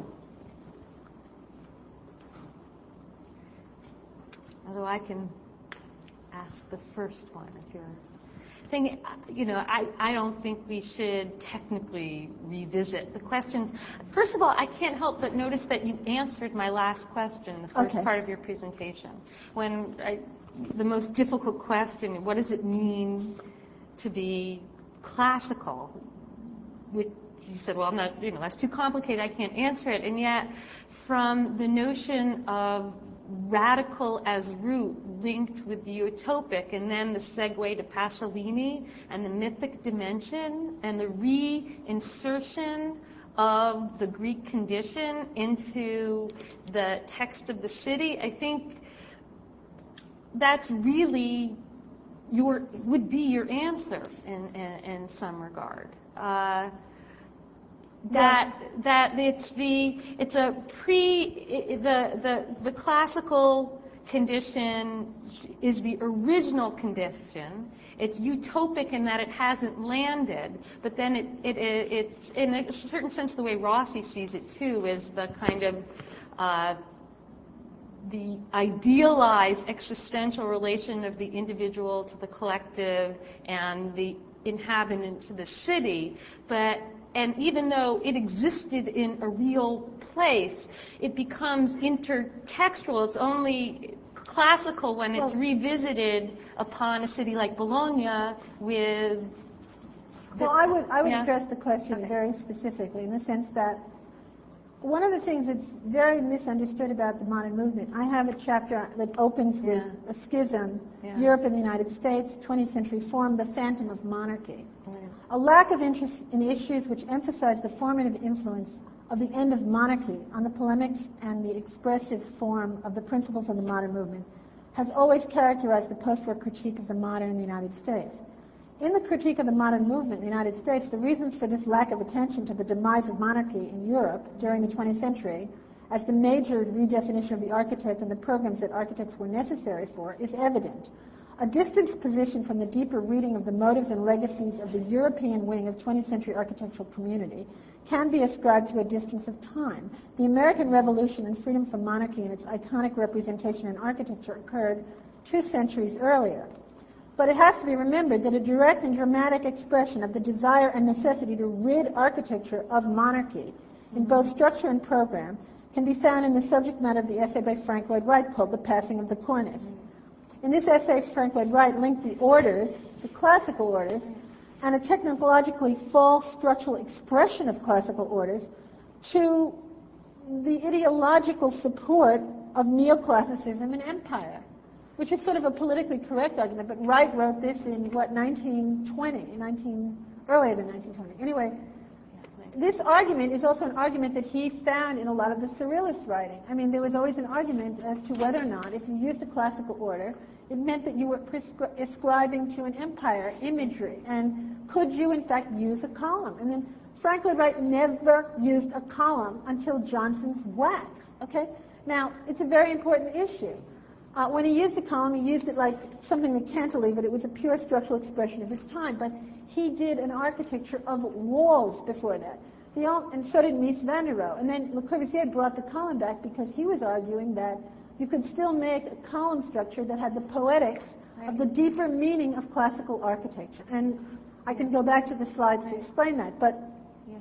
Although I can ask the first one if you're... Thing, you know, I, I don't think we should technically revisit the questions. First of all, I can't help but notice that you answered my last question, the first okay. part of your presentation. When I, the most difficult question, what does it mean to be classical? Which you said, well, I'm not, you know, that's too complicated, I can't answer it. And yet, from the notion of radical as root linked with the utopic, and then the segue to Pasolini and the mythic dimension and the reinsertion of the Greek condition into the text of the city, I think that's really your would be your answer in, in, in some regard. Uh, That that it's the it's a pre the the the classical condition is the original condition. It's utopic in that it hasn't landed, but then it it, it it's in a certain sense the way Rossi sees it too is the kind of uh, the idealized existential relation of the individual to the collective and the inhabitant to the city, but and even though it existed in a real place, it becomes intertextual. It's only classical when it's well, revisited upon a city like Bologna with... The, well, I would, I would yeah. address the question okay. very specifically in the sense that one of the things that's very misunderstood about the modern movement, I have a chapter that opens yeah. with a schism, yeah. Europe and the United States, twentieth century form, the phantom of monarchy. Yeah. A lack of interest in issues which emphasize the formative influence of the end of monarchy on the polemics and the expressive form of the principles of the modern movement has always characterized the post-war critique of the modern in the United States. In the critique of the modern movement in the United States, the reasons for this lack of attention to the demise of monarchy in Europe during the twentieth century as the major redefinition of the architect and the programs that architects were necessary for is evident. A distanced position from the deeper reading of the motives and legacies of the European wing of twentieth century architectural community can be ascribed to a distance of time. The American Revolution and freedom from monarchy and its iconic representation in architecture occurred two centuries earlier. But it has to be remembered that a direct and dramatic expression of the desire and necessity to rid architecture of monarchy in both structure and program can be found in the subject matter of the essay by Frank Lloyd Wright called The Passing of the Cornice. In this essay, Frank Lloyd Wright linked the orders, the classical orders, and a technologically false structural expression of classical orders to the ideological support of neoclassicism and empire, which is sort of a politically correct argument, but Wright wrote this in, what, nineteen twenty, nineteen, earlier than nineteen twenty. Anyway, this argument is also an argument that he found in a lot of the Surrealist writing. I mean, there was always an argument as to whether or not, if you used the classical order, it meant that you were prescri- ascribing to an empire imagery. And could you, in fact, use a column? And then Frank Lloyd Wright never used a column until Johnson's wax. Okay? Now, it's a very important issue. Uh, when he used the column, he used it like something that cantilevered. It was a pure structural expression of his time. But he did an architecture of walls before that. The, and so did Mies van der Rohe. And then Le Corbusier brought the column back because he was arguing that you could still make a column structure that had the poetics right. of the deeper meaning of classical architecture. And I can go back to the slides right. to explain that. But yeah.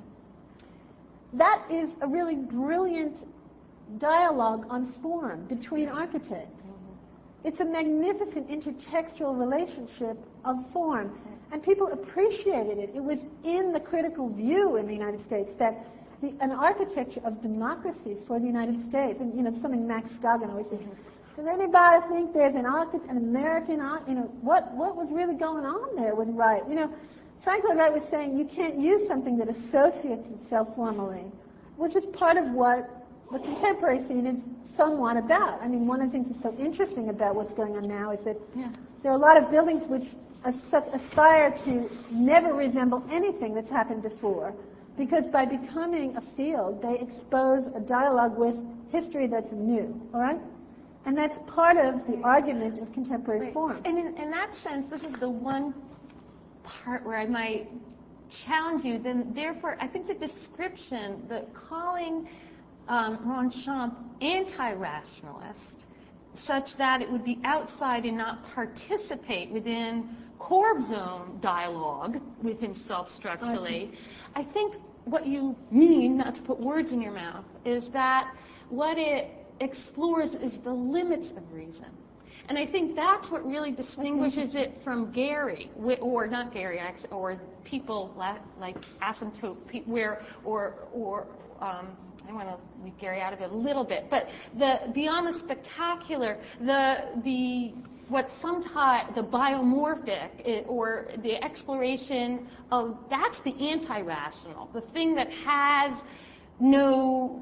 that is a really brilliant dialogue on form between architects. It's a magnificent intertextual relationship of form. And people appreciated it. It was in the critical view in the United States that the, an architecture of democracy for the United States, and you know, something Max Skagen always said, Does anybody think there's an architect, an American, you know, what, what was really going on there with Wright? You know, Frank Lloyd Wright was saying you can't use something that associates itself formally, which is part of what the contemporary scene is somewhat about. I mean, one of the things that's so interesting about what's going on now is that yeah. there are a lot of buildings which as- aspire to never resemble anything that's happened before, because by becoming a field, they expose a dialogue with history that's new, all right? And that's part of the argument of contemporary right. form. And in, in that sense, this is the one part where I might challenge you. Then, therefore, I think the description, the calling um, Ronchamp anti-rationalist, such that it would be outside and not participate within Corb's own dialogue with himself structurally, okay. I think what you mean, not to put words in your mouth, is that what it explores is the limits of reason. And I think that's what really distinguishes it from Gehry, or not Gehry, actually, or people like Asymptote, where, or, or um, I want to leave Gehry out of it a little bit, but the beyond the spectacular, the the what sometimes the biomorphic, or the exploration of, that's the anti-rational, the thing that has no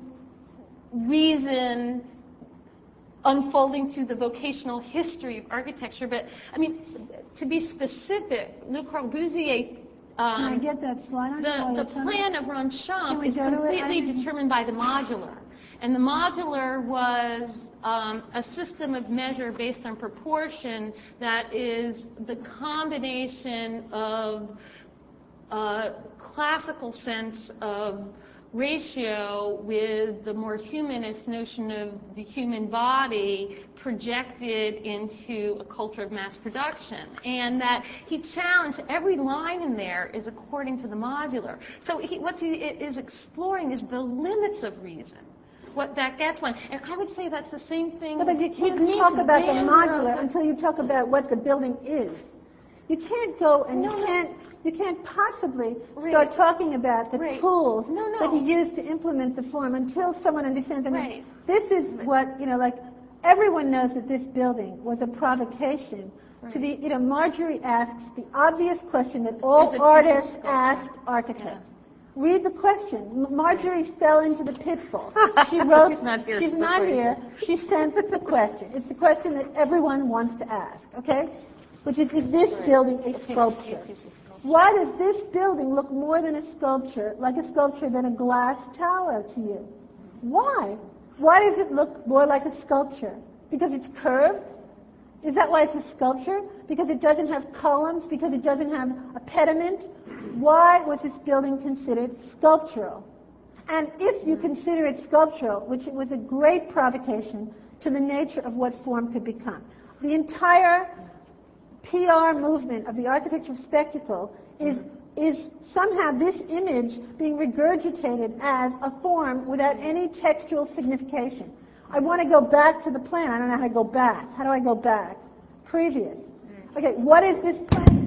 reason unfolding through the vocational history of architecture. But, I mean, to be specific, Le Corbusier, um, Can I get that slide on the, the plan of Ronchamp is completely determined by the modular. And the modular was um, a system of measure based on proportion that is the combination of a classical sense of ratio with the more humanist notion of the human body projected into a culture of mass production. And that he challenged, every line in there is according to the modular. So he, what he is exploring is the limits of reason. What that gets one. And I would say that's the same thing. No, but you can't talk about the modular until you talk about what the building is. You can't go and no, you can't no. you can't possibly right. start talking about the right. tools no, no. that he used to implement the form until someone understands. I mean, right. this is right. what, you know, like everyone knows that this building was a provocation right. to the, you know, Marjorie asks the obvious question that all artists asked architects. Yeah. Read the question. Marjorie fell into the pitfall. She wrote, she's not here. She's not here. She sent the question. It's the question that everyone wants to ask, okay? Which is, is this right. building a sculpture? Why does this building look more than a sculpture, like a sculpture, than a glass tower to you? Why? Why does it look more like a sculpture? Because it's curved? Is that why it's a sculpture? Because it doesn't have columns? Because it doesn't have a pediment? Why was this building considered sculptural? And if you consider it sculptural, which it was a great provocation to the nature of what form could become, the entire P R movement of the architecture of spectacle is is somehow this image being regurgitated as a form without any textual signification. I want to go back to the plan. I don't know how to go back. How do I go back? Previous. Okay, what is this plan?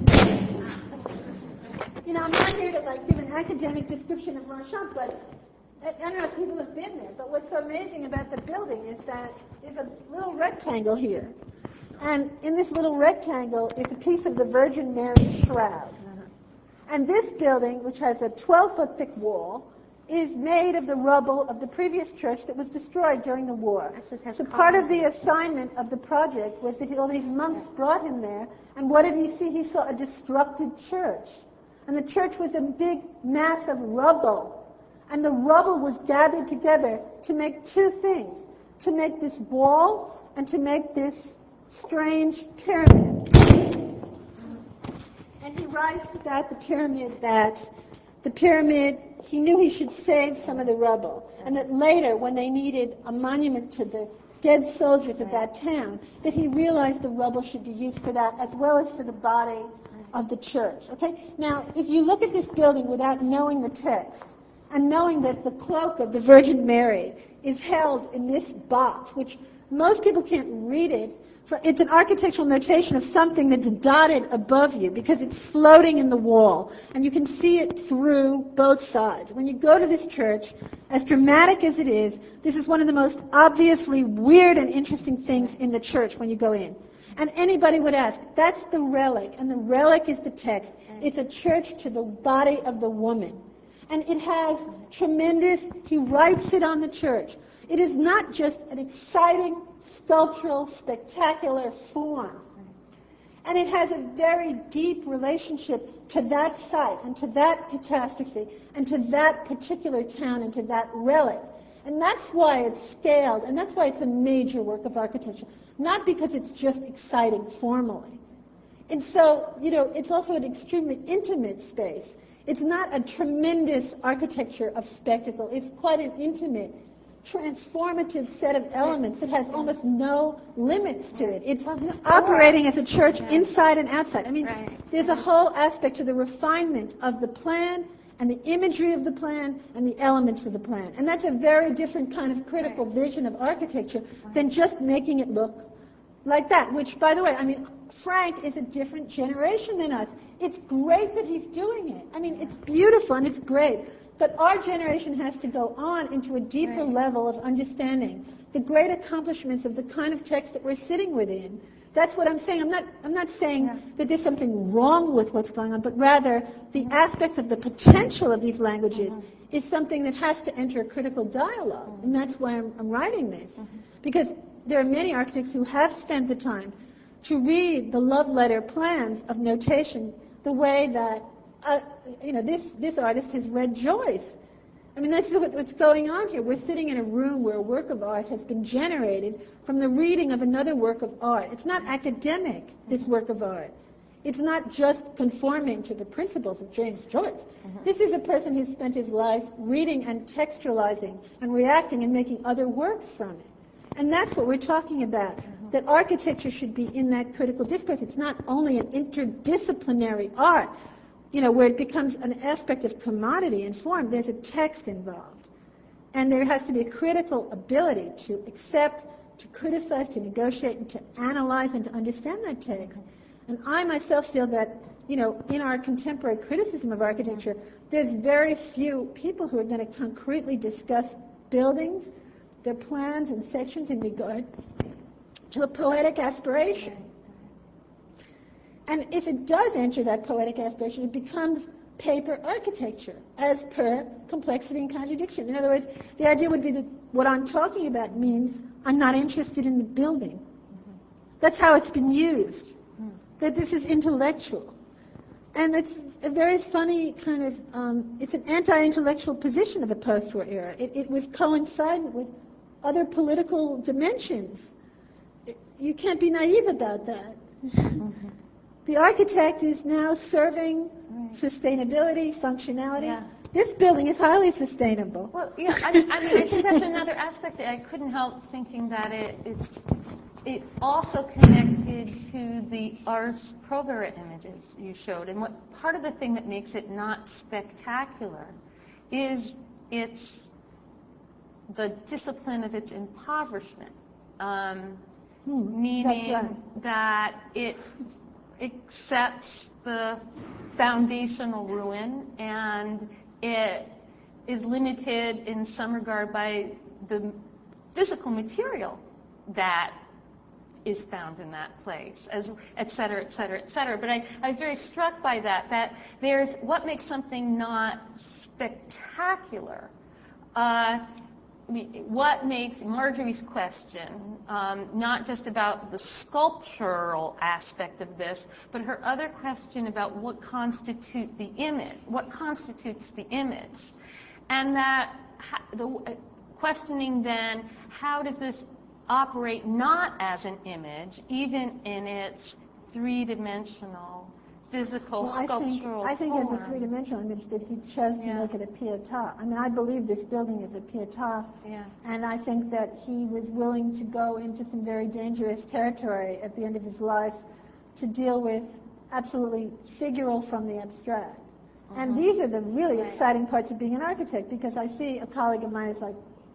You know, I'm not here to like give an academic description of Ronchamp, but I don't know if people have been there, but what's so amazing about the building is that there's a little rectangle here. And in this little rectangle is a piece of the Virgin Mary shroud. And this building, which has a twelve-foot thick wall, is made of the rubble of the previous church that was destroyed during the war. So part of the assignment of the project was that all these monks brought him there, and what did he see? He saw a destructed church. And the church was a big mass of rubble. And the rubble was gathered together to make two things, to make this wall and to make this strange pyramid. And he writes about the pyramid that the pyramid, he knew he should save some of the rubble, and that later, when they needed a monument to the dead soldiers of that town, that he realized the rubble should be used for that as well as for the body of the church. Okay? Now, if you look at this building without knowing the text, and knowing that the cloak of the Virgin Mary is held in this box, which Most people can't read it. It's an architectural notation of something that's dotted above you because it's floating in the wall, and you can see it through both sides. When you go to this church, as dramatic as it is, this is one of the most obviously weird and interesting things in the church when you go in. And anybody would ask, that's the relic, and the relic is the text. It's a church to the body of the woman. And it has tremendous, he writes it on the church. It is not just an exciting, sculptural, spectacular form. And it has a very deep relationship to that site and to that catastrophe and to that particular town and to that relic. And that's why it's scaled, and that's why it's a major work of architecture. Not because it's just exciting formally. And so, you know, it's also an extremely intimate space. It's not a tremendous architecture of spectacle. It's quite an intimate, transformative set of elements. It has almost no limits to it. It's operating as a church inside and outside. I mean, there's a whole aspect to the refinement of the plan and the imagery of the plan and the elements of the plan. And that's a very different kind of critical vision of architecture than just making it look like that, which, by the way, I mean, Frank is a different generation than us. It's great that he's doing it. I mean, it's beautiful and it's great. But our generation has to go on into a deeper right. level of understanding the great accomplishments of the kind of text that we're sitting within. That's what I'm saying. I'm not, I'm not saying yeah. that there's something wrong with what's going on, but rather the mm-hmm. aspects of the potential of these languages mm-hmm. is something that has to enter a critical dialogue. Mm-hmm. And that's why I'm, I'm writing this. Mm-hmm. Because there are many architects who have spent the time to read the love letter plans of notation the way that, uh, you know, this, this artist has read Joyce. I mean, that's what's going on here. We're sitting in a room where a work of art has been generated from the reading of another work of art. It's not academic, this work of art. It's not just conforming to the principles of James Joyce. Mm-hmm. This is a person who's spent his life reading and textualizing and reacting and making other works from it. And that's what we're talking about, mm-hmm. that architecture should be in that critical discourse. It's not only an interdisciplinary art, you know, where it becomes an aspect of commodity and form. There's a text involved. And there has to be a critical ability to accept, to criticize, to negotiate, and to analyze and to understand that text. And I myself feel that, you know, in our contemporary criticism of architecture, there's very few people who are going to concretely discuss buildings, their plans and sections in regard to a poetic aspiration. And if it does enter that poetic aspiration, it becomes paper architecture, as per complexity and contradiction. In other words, the idea would be that what I'm talking about means I'm not interested in the building. Mm-hmm. That's how it's been used, mm. that this is intellectual. And it's a very funny kind of, um, it's an anti-intellectual position of the post-war era. It, it was coincident with other political dimensions. It, you can't be naive about that. Mm-hmm. The architect is now serving right. sustainability, functionality. Yeah. This building is highly sustainable. Well, yeah, I, I mean, I think that's another aspect. I couldn't help thinking that it, it's it's also connected to the Ars Povera images you showed. And what part of the thing that makes it not spectacular is it's the discipline of its impoverishment, um, hmm, meaning right. that it accepts the foundational ruin, and it is limited in some regard by the physical material that is found in that place, as et cetera, et cetera, et cetera. But I, I was very struck by that, that there's what makes something not spectacular. Uh, I mean, what makes Marjorie's question, um, not just about the sculptural aspect of this, but her other question about what constitutes the image, what constitutes the image, and that the uh, questioning then, how does this operate not as an image, even in its three-dimensional, physical, well, sculptural I think, form. I think as a three-dimensional image that he chose to yeah. make it a pietà. I mean, I believe this building is a pietà, yeah. and I think that he was willing to go into some very dangerous territory at the end of his life to deal with absolutely figural from the abstract. Uh-huh. And these are the really right. exciting parts of being an architect, because I see a colleague of mine is like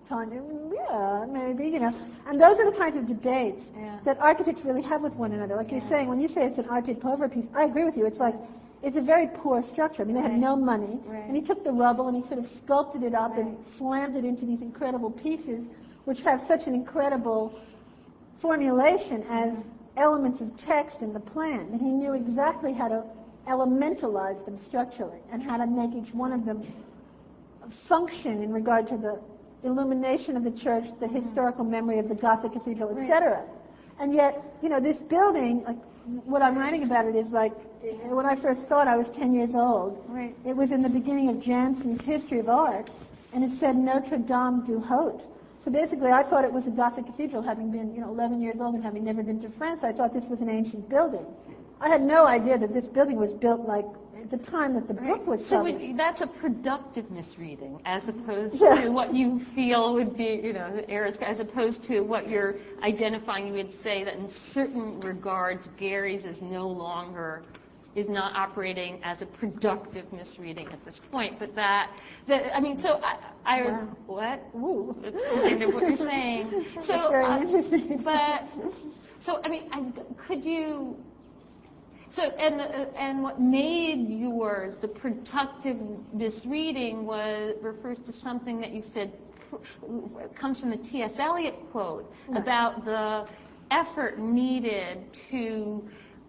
telling you, yeah, maybe, you know. And those are the kinds of debates Yeah. that architects really have with one another. Like Yeah. you're saying, when you say it's an arte povera piece, I agree with you. It's like, it's a very poor structure. I mean, they had Right. no money. Right. And he took the rubble and he sort of sculpted it up Right. and slammed it into these incredible pieces, which have such an incredible formulation as elements of text in the plan, that he knew exactly how to elementalize them structurally and how to make each one of them function in regard to the illumination of the church, the historical memory of the Gothic cathedral, et cetera. And yet, you know, this building, like, what I'm writing about it is like, when I first saw it, I was ten years old. Right. It was in the beginning of Jansen's History of Art, and it said Notre Dame du Haut. So basically, I thought it was a Gothic cathedral, having been, you know, eleven years old and having never been to France. I thought this was an ancient building. I had no idea that this building was built like at the time that the book was So published. it, that's a productive misreading, as opposed Yeah. to what you feel would be, you know, the errors, as opposed to what you're identifying. You would say that in certain regards, Gary's is no longer, is not operating as a productive misreading at this point. But that, that I mean, so I, I Wow. what? Woo. That's kind of what you're saying. So, That's very uh, interesting. but so I mean, I, could you? So, and uh, and what made yours the productive misreading was refers to something that you said pr- comes from the T S Eliot quote Right. about the effort needed to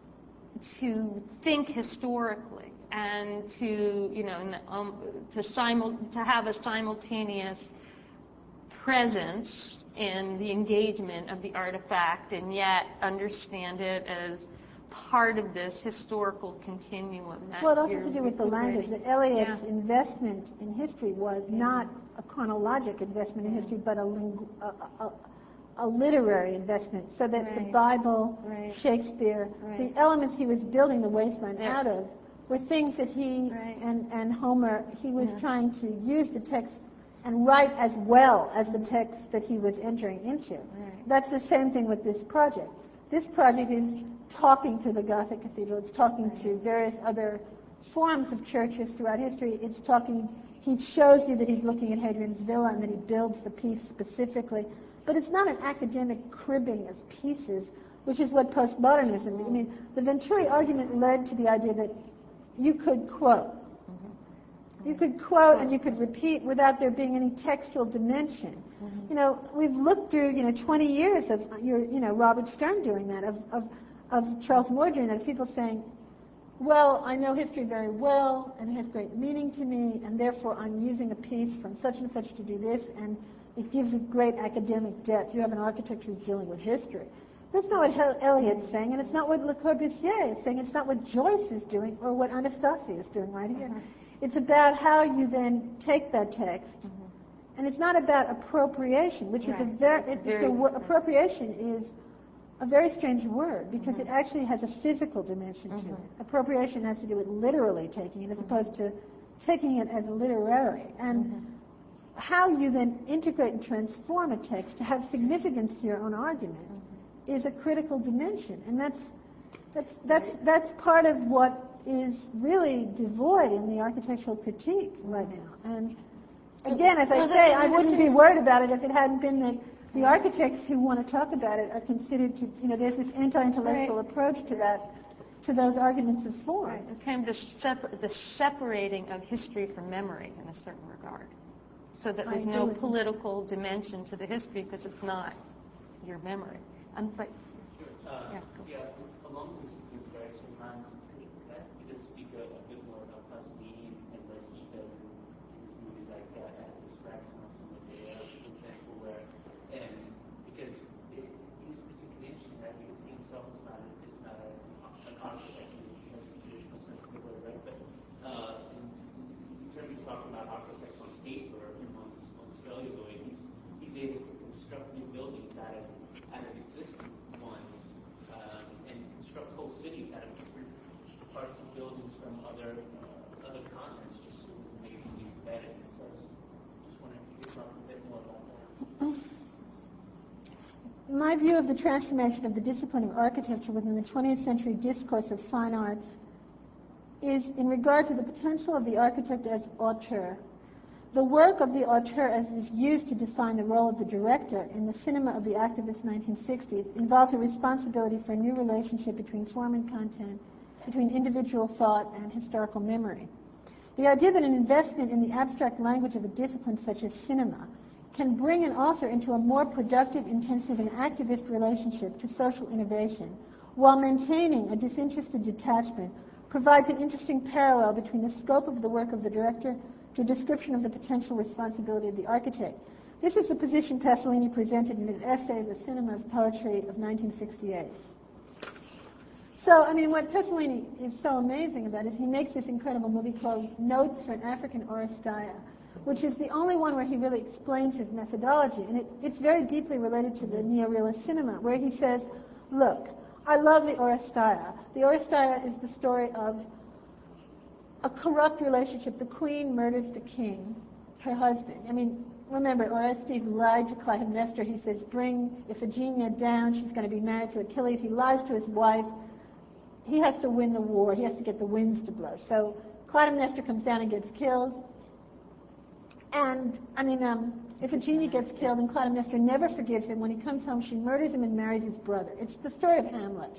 to think historically and to you know in the, um, to simul to have a simultaneous presence in the engagement of the artifact and yet understand it as part of this historical continuum. That Well, it also you're has to do with the language. recuperating. That Eliot's Yeah. investment in history was not a chronologic investment in history, but a, lingu- a, a, a literary investment. So that the Right. Bible, Right. Shakespeare, Right. the elements he was building the wasteland Yeah. out of were things that he Right. and, and Homer, he was Yeah. trying to use the text and write as well as the text that he was entering into. Right. That's the same thing with this project. This project is talking to the Gothic cathedral. It's talking to various other forms of churches throughout history. It's talking, he shows you that he's looking at Hadrian's Villa and that he builds the piece specifically. But it's not an academic cribbing of pieces, which is what postmodernism, I mean, the Venturi argument led to the idea that you could quote. You could quote and you could repeat without there being any textual dimension. Mm-hmm. You know, we've looked through, you know, twenty years of your, you know, Robert Stern doing that, of, of, of Charles Moore doing that, of people saying, well, I know history very well and it has great meaning to me and therefore I'm using a piece from such and such to do this and it gives it great academic depth. You have an architect who's dealing with history. That's not what Hel- Eliot's saying, and it's not what Le Corbusier is saying. It's not what Joyce is doing or what Anastasia is doing right here. It's about how you then take that text, and it's not about appropriation, which is a Right. very, It's it's very a wo- different. appropriation is a very strange word because it actually has a physical dimension to it. Appropriation has to do with literally taking it as opposed to taking it as literary. And how you then integrate and transform a text to have significance to your own argument is a critical dimension. And that's that's that's that's part of what is really devoid in the architectural critique right now. And again, as I Well, the- say, the- I the wouldn't be series- worried about it if it hadn't been that the architects who want to talk about it are considered to, you know, there's this anti-intellectual Right. approach to that, to those arguments of form. Right. It's kind of the, separ- the separating of history from memory in a certain regard, so that I there's agree no with you. political dimension to the history because it's not your memory. Um, but Uh, Yeah, yeah, along this, this very same lines, could you guys just speak a, a bit more about Pasolini and what he does in, in his movies like uh, at the Straxon or some of the, uh, for example, where, and because it is particularly interesting, right, because he himself is not, a- is not a, an architect in the traditional sense of the word, right, but uh, in, in terms of talking about architects on paper and on, on celluloid, he's, he's able to construct new buildings out of, out of existing ones. Um, and construct whole cities out of different parts of buildings from other uh, other continents. Just it was amazingly aesthetic. And so I was just wondering if you could talk a bit more about that. My view of the transformation of the discipline of architecture within the twentieth century discourse of fine arts is in regard to the potential of the architect as auteur. The work of the auteur as it is used to define the role of the director in the cinema of the activist nineteen sixties involves a responsibility for a new relationship between form and content, between individual thought and historical memory. The idea that an investment in the abstract language of a discipline such as cinema can bring an author into a more productive, intensive, and activist relationship to social innovation while maintaining a disinterested detachment provides an interesting parallel between the scope of the work of the director to a description of the potential responsibility of the architect. This is the position Pasolini presented in his essay, The Cinema of Poetry of nineteen sixty-eight. So, I mean, what Pasolini is so amazing about is he makes this incredible movie called Notes for an African Oresteia, which is the only one where he really explains his methodology. And it, it's very deeply related to the neorealist cinema, where he says, look, I love the Oresteia. The Oresteia is the story of a corrupt relationship. The queen murders the king, her husband. I mean, remember, Orestes lied to Clytemnestra. He says, bring Iphigenia down. She's going to be married to Achilles. He lies to his wife. He has to win the war. He has to get the winds to blow. So Clytemnestra comes down and gets killed. And, I mean, um, Iphigenia gets killed, and Clytemnestra never forgives him. When he comes home, she murders him and marries his brother. It's the story of Hamlet.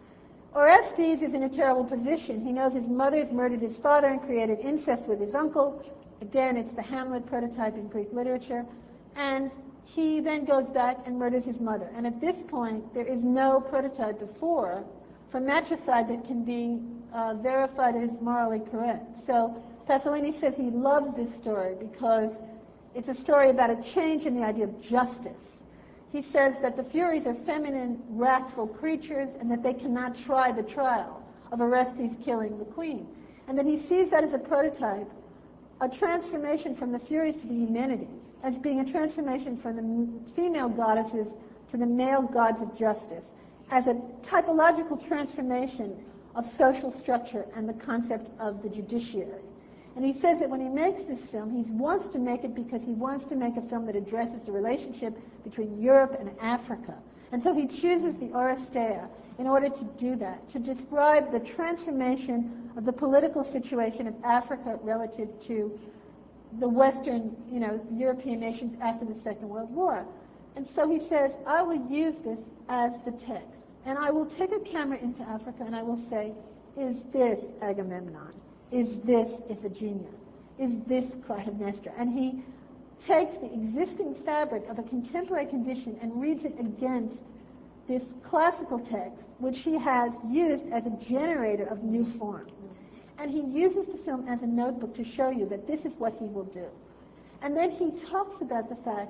Orestes is in a terrible position. He knows his mother's murdered his father and created incest with his uncle. Again, it's the Hamlet prototype in Greek literature. And he then goes back and murders his mother. And at this point, there is no prototype before for matricide that can be uh, verified as morally correct. So Pasolini says he loves this story because it's a story about a change in the idea of justice. He says that the Furies are feminine, wrathful creatures and that they cannot try the trial of Orestes killing the queen. And that he sees that as a prototype, a transformation from the Furies to the Eumenides, as being a transformation from the female goddesses to the male gods of justice, as a typological transformation of social structure and the concept of the judiciary. And he says that when he makes this film, he wants to make it because he wants to make a film that addresses the relationship between Europe and Africa. And so he chooses the Oresteia in order to do that, to describe the transformation of the political situation of Africa relative to the Western, you know, European nations after the Second World War. And so he says, I will use this as the text. And I will take a camera into Africa and I will say, is this Agamemnon? Is this Iphigenia? Is this Clytemnestra? And he takes the existing fabric of a contemporary condition and reads it against this classical text, which he has used as a generator of new form. And he uses the film as a notebook to show you that this is what he will do. And then he talks about the fact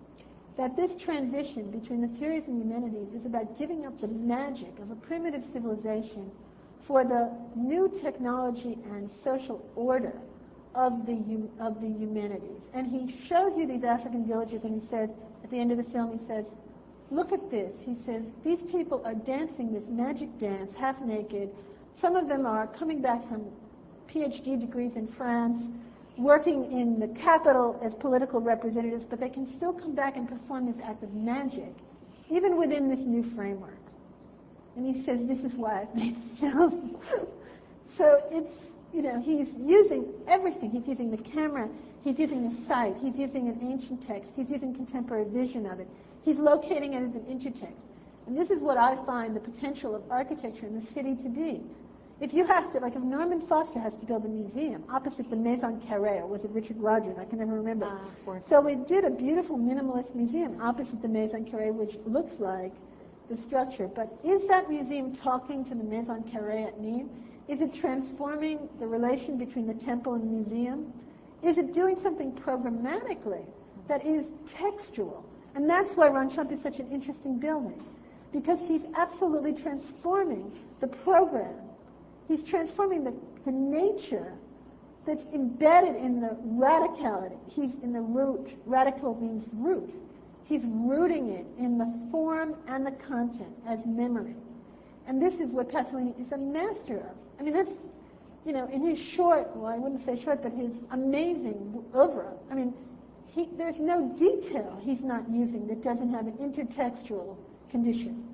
that this transition between the Furies and Eumenides is about giving up the magic of a primitive civilization for the new technology and social order of the of the Eumenides. And he shows you these African villages, and he says, at the end of the film, he says, look at this. He says, these people are dancing this magic dance, half naked. Some of them are coming back from P H D degrees in France, working in the capital as political representatives, but they can still come back and perform this act of magic, even within this new framework. And he says, this is why I've made the film. So it's, you know, he's using everything. He's using the camera. He's using the site. He's using an ancient text. He's using contemporary vision of it. He's locating it as an intertext. And this is what I find the potential of architecture in the city to be. If you have to, like if Norman Foster has to build a museum opposite the Maison Carré, or was it Richard Rogers? I can never remember. Uh, so we did a beautiful minimalist museum opposite the Maison Carré, which looks like the structure. But is that museum talking to the Maison Carré at Nîmes? Is it transforming the relation between the temple and the museum? Is it doing something programmatically that is textual? And that's why Ronchamp is such an interesting building, because he's absolutely transforming the program. He's transforming the, the nature that's embedded in the radicality. He's in the root. Radical means root. He's rooting it in the form and the content as memory. And this is what Pasolini is a master of. I mean, that's, you know, in his short, well, I wouldn't say short, but his amazing oeuvre. I mean, he, there's no detail he's not using that doesn't have an intertextual condition.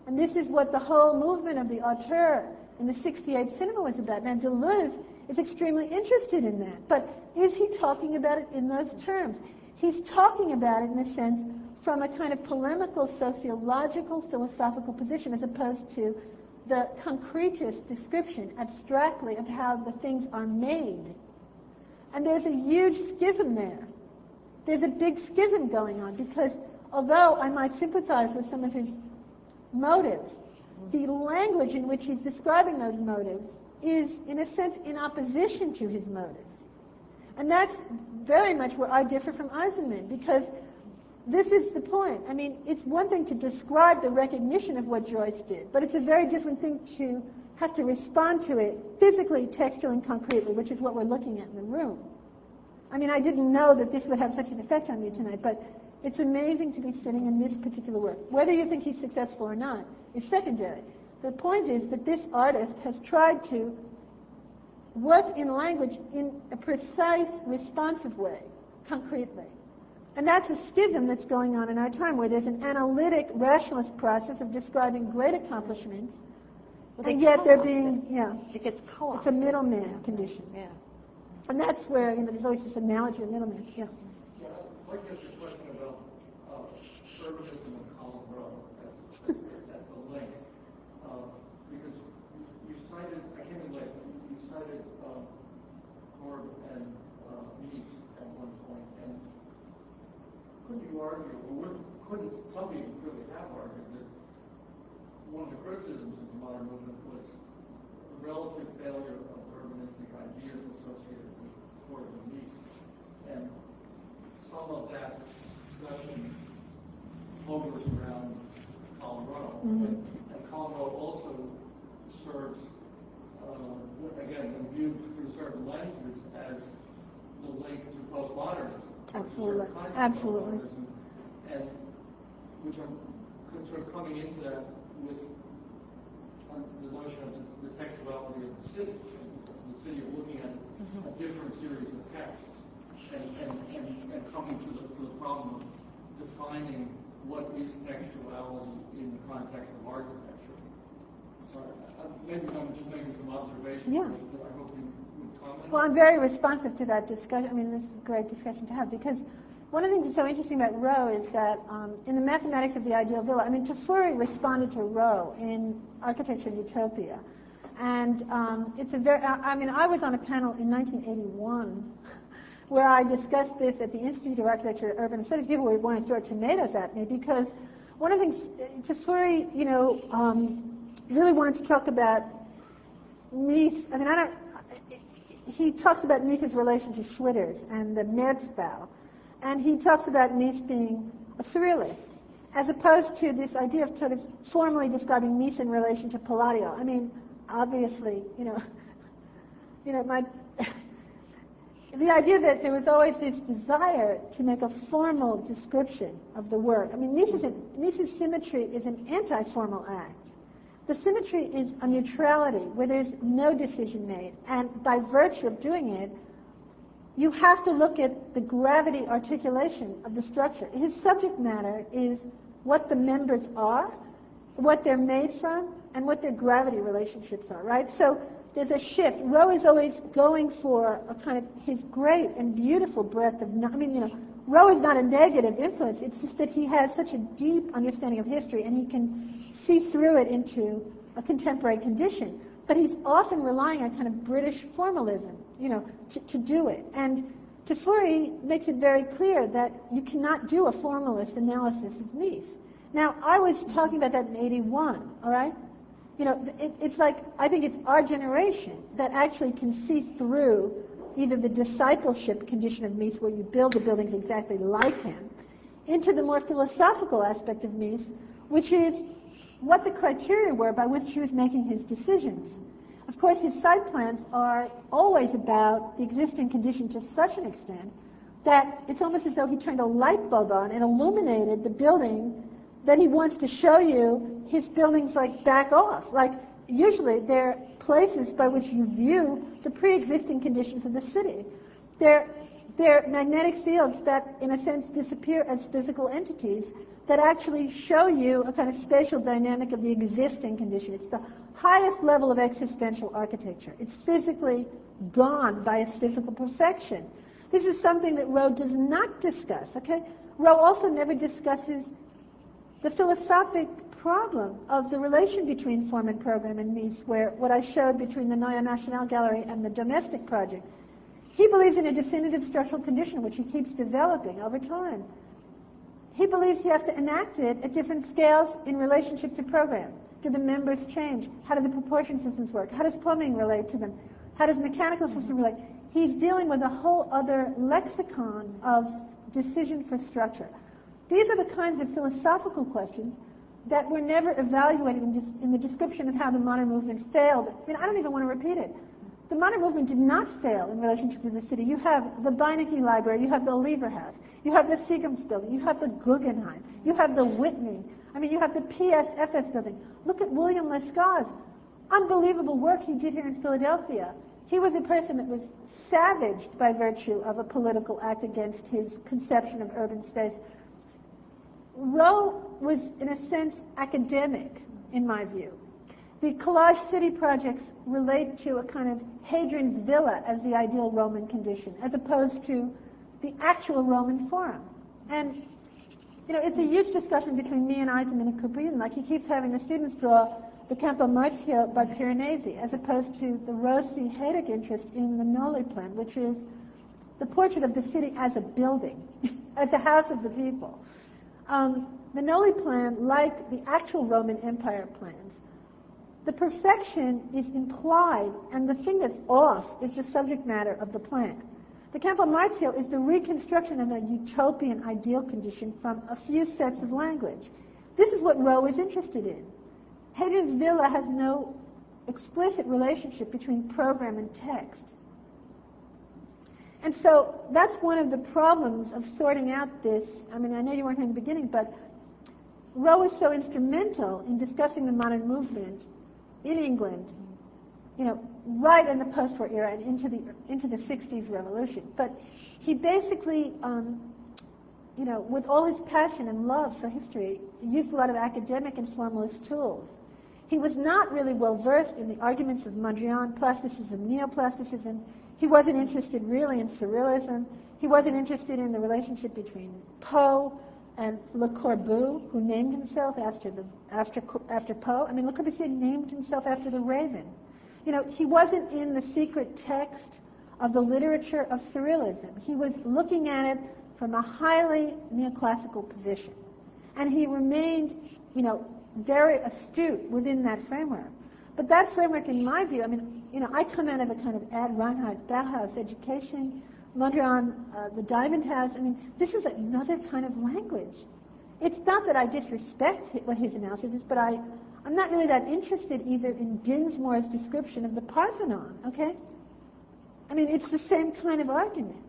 And this is what the whole movement of the auteur in the sixty-eight cinema was about. Now, Deleuze is extremely interested in that. But is he talking about it in those terms? He's talking about it, in a sense, from a kind of polemical, sociological, philosophical position, as opposed to the concretist description, abstractly, of how the things are made. And there's a huge schism there. There's a big schism going on, because although I might sympathize with some of his motives, the language in which he's describing those motives is, in a sense, in opposition to his motives. And that's very much where I differ from Eisenman, because this is the point. I mean, it's one thing to describe the recognition of what Joyce did, but it's a very different thing to have to respond to it physically, textually, and concretely, which is what we're looking at in the room. I mean, I didn't know that this would have such an effect on me tonight, but it's amazing to be sitting in this particular work. Whether you think he's successful or not is secondary. The point is that this artist has tried to work in language in a precise, responsive way, concretely. And that's a schism that's going on in our time, where there's an analytic, rationalist process of describing great accomplishments, well, and yet they're being, it. yeah, it gets co-opted. It's a middleman condition. Yeah. And that's where, you know, there's always this analogy of middleman. Yeah. Yeah, I'd like to ask a question about uh, urbanism and Colin Rowe as, as, as the link. Uh, because you cited, I came in late, you cited um, Horb and uh, Mies at one point, and couldn't you argue, or wouldn't, couldn't some people really have argued that one of the criticisms of the modern movement was the relative failure of urbanistic ideas associated with Horb and Mies, and some of that discussion hovers around Colin Rowe. Mm-hmm. and, and Colin Rowe also serves, uh, again, when viewed through certain lenses, as the link to postmodernism. Absolutely. Absolutely. And which are sort of coming into that with um, the notion of the, the textuality of the city, the city of looking at mm-hmm. a different series of texts, and, and, and, and coming to the, to the problem of defining what is textuality in the context of architecture. So uh, maybe I'm just making some observations. Yeah. That I hope you would comment. Well, I'm very responsive to that discussion. I mean, this is a great discussion to have, because one of the things that's so interesting about Rowe is that um, in the mathematics of the ideal villa, I mean, Tafuri responded to Rowe in Architecture and Utopia. And um, it's a very, I mean, I was on a panel in nineteen eighty-one where I discussed this at the Institute of Architecture and Urban Studies. People would want to throw tomatoes at me, because one of the things, Tafuri, you know, um, really wanted to talk about Mies. I mean, I don't, he talks about Mies's relation to Schwitters and the Merzbau. And he talks about Mies being a surrealist, as opposed to this idea of sort of formally describing Mies in relation to Palladio. I mean, obviously, you know, you know, my, the idea that there was always this desire to make a formal description of the work. I mean, Mies's, Mies's symmetry is an anti-formal act. The symmetry is a neutrality where there's no decision made, and by virtue of doing it, you have to look at the gravity articulation of the structure. His subject matter is what the members are, what they're made from, and what their gravity relationships are, right? So there's a shift. Rowe is always going for a kind of his great and beautiful breadth of, I mean, you know, Rowe is not a negative influence. It's just that he has such a deep understanding of history, and he can see through it into a contemporary condition. But he's often relying on kind of British formalism, you know, to, to do it. And Tafuri makes it very clear that you cannot do a formalist analysis of Mies. Now, I was talking about that in eighty-one, all right? You know, it, it's like, I think it's our generation that actually can see through either the discipleship condition of Mies, where you build the buildings exactly like him, into the more philosophical aspect of Mies, which is what the criteria were by which he was making his decisions. Of course, his site plans are always about the existing condition to such an extent that it's almost as though he turned a light bulb on and illuminated the building that he wants to show you his buildings like back off. Like, usually they're places by which you view the pre-existing conditions of the city. They're, they're magnetic fields that, in a sense, disappear as physical entities that actually show you a kind of spatial dynamic of the existing condition. It's the highest level of existential architecture. It's physically gone by its physical perfection. This is something that Rowe does not discuss, okay? Rowe also never discusses the philosophic problem of the relation between form and program in Mies, where what I showed between the Neue Nationalgalerie and the domestic project. He believes in a definitive structural condition, which he keeps developing over time. He believes he has to enact it at different scales in relationship to program. Do the members change? How do the proportion systems work? How does plumbing relate to them? How does mechanical system relate? He's dealing with a whole other lexicon of decision for structure. These are the kinds of philosophical questions that were never evaluated in, dis- in the description of how the modern movement failed. I mean, I don't even want to repeat it. The modern movement did not fail in relationship to the city. You have the Beinecke Library, you have the Lever House, you have the Seagram's building, you have the Guggenheim, you have the Whitney, I mean, you have the P S F S building. Look at William Lescaut's unbelievable work he did here in Philadelphia. He was a person that was savaged by virtue of a political act against his conception of urban space. Rowe was, in a sense, academic, in my view. The Collage City projects relate to a kind of Hadrian's Villa as the ideal Roman condition, as opposed to the actual Roman Forum. And, you know, it's a huge discussion between me and Eisenman and Kuprian. Like, he keeps having the students draw the Campo Marzio by Piranesi, as opposed to the Rossi-Hayek interest in the Noli plan, which is the portrait of the city as a building, as a house of the people. Um, the Noli plan, like the actual Roman Empire plans, the perfection is implied, and the thing that's off is the subject matter of the plan. The Campo Marzio is the reconstruction of a utopian ideal condition from a few sets of language. This is what Rowe is interested in. Hadrian's Villa has no explicit relationship between program and text. And so that's one of the problems of sorting out this. I mean, I know you weren't here in the beginning, but Rowe is so instrumental in discussing the modern movement in England, you know, right in the post-war era and into the into the sixties revolution. But he basically, um, you know, with all his passion and love for history, used a lot of academic and formalist tools. He was not really well versed in the arguments of Mondrian, plasticism, neoplasticism. He wasn't interested really in surrealism. He wasn't interested in the relationship between Poe and Le Corbusier, who named himself after the after after Poe. I mean, Le Corbusier named himself after the Raven. You know, he wasn't in the secret text of the literature of surrealism. He was looking at it from a highly neoclassical position, and he remained, you know, very astute within that framework. But that framework, in my view, I mean, you know, I come out of a kind of Ad Reinhardt Bauhaus education. Mondrian, uh, the Diamond House. I mean, this is another kind of language. It's not that I disrespect what his analysis is, but I, I'm not really that interested either in Dinsmore's description of the Parthenon, okay? I mean, it's the same kind of argument.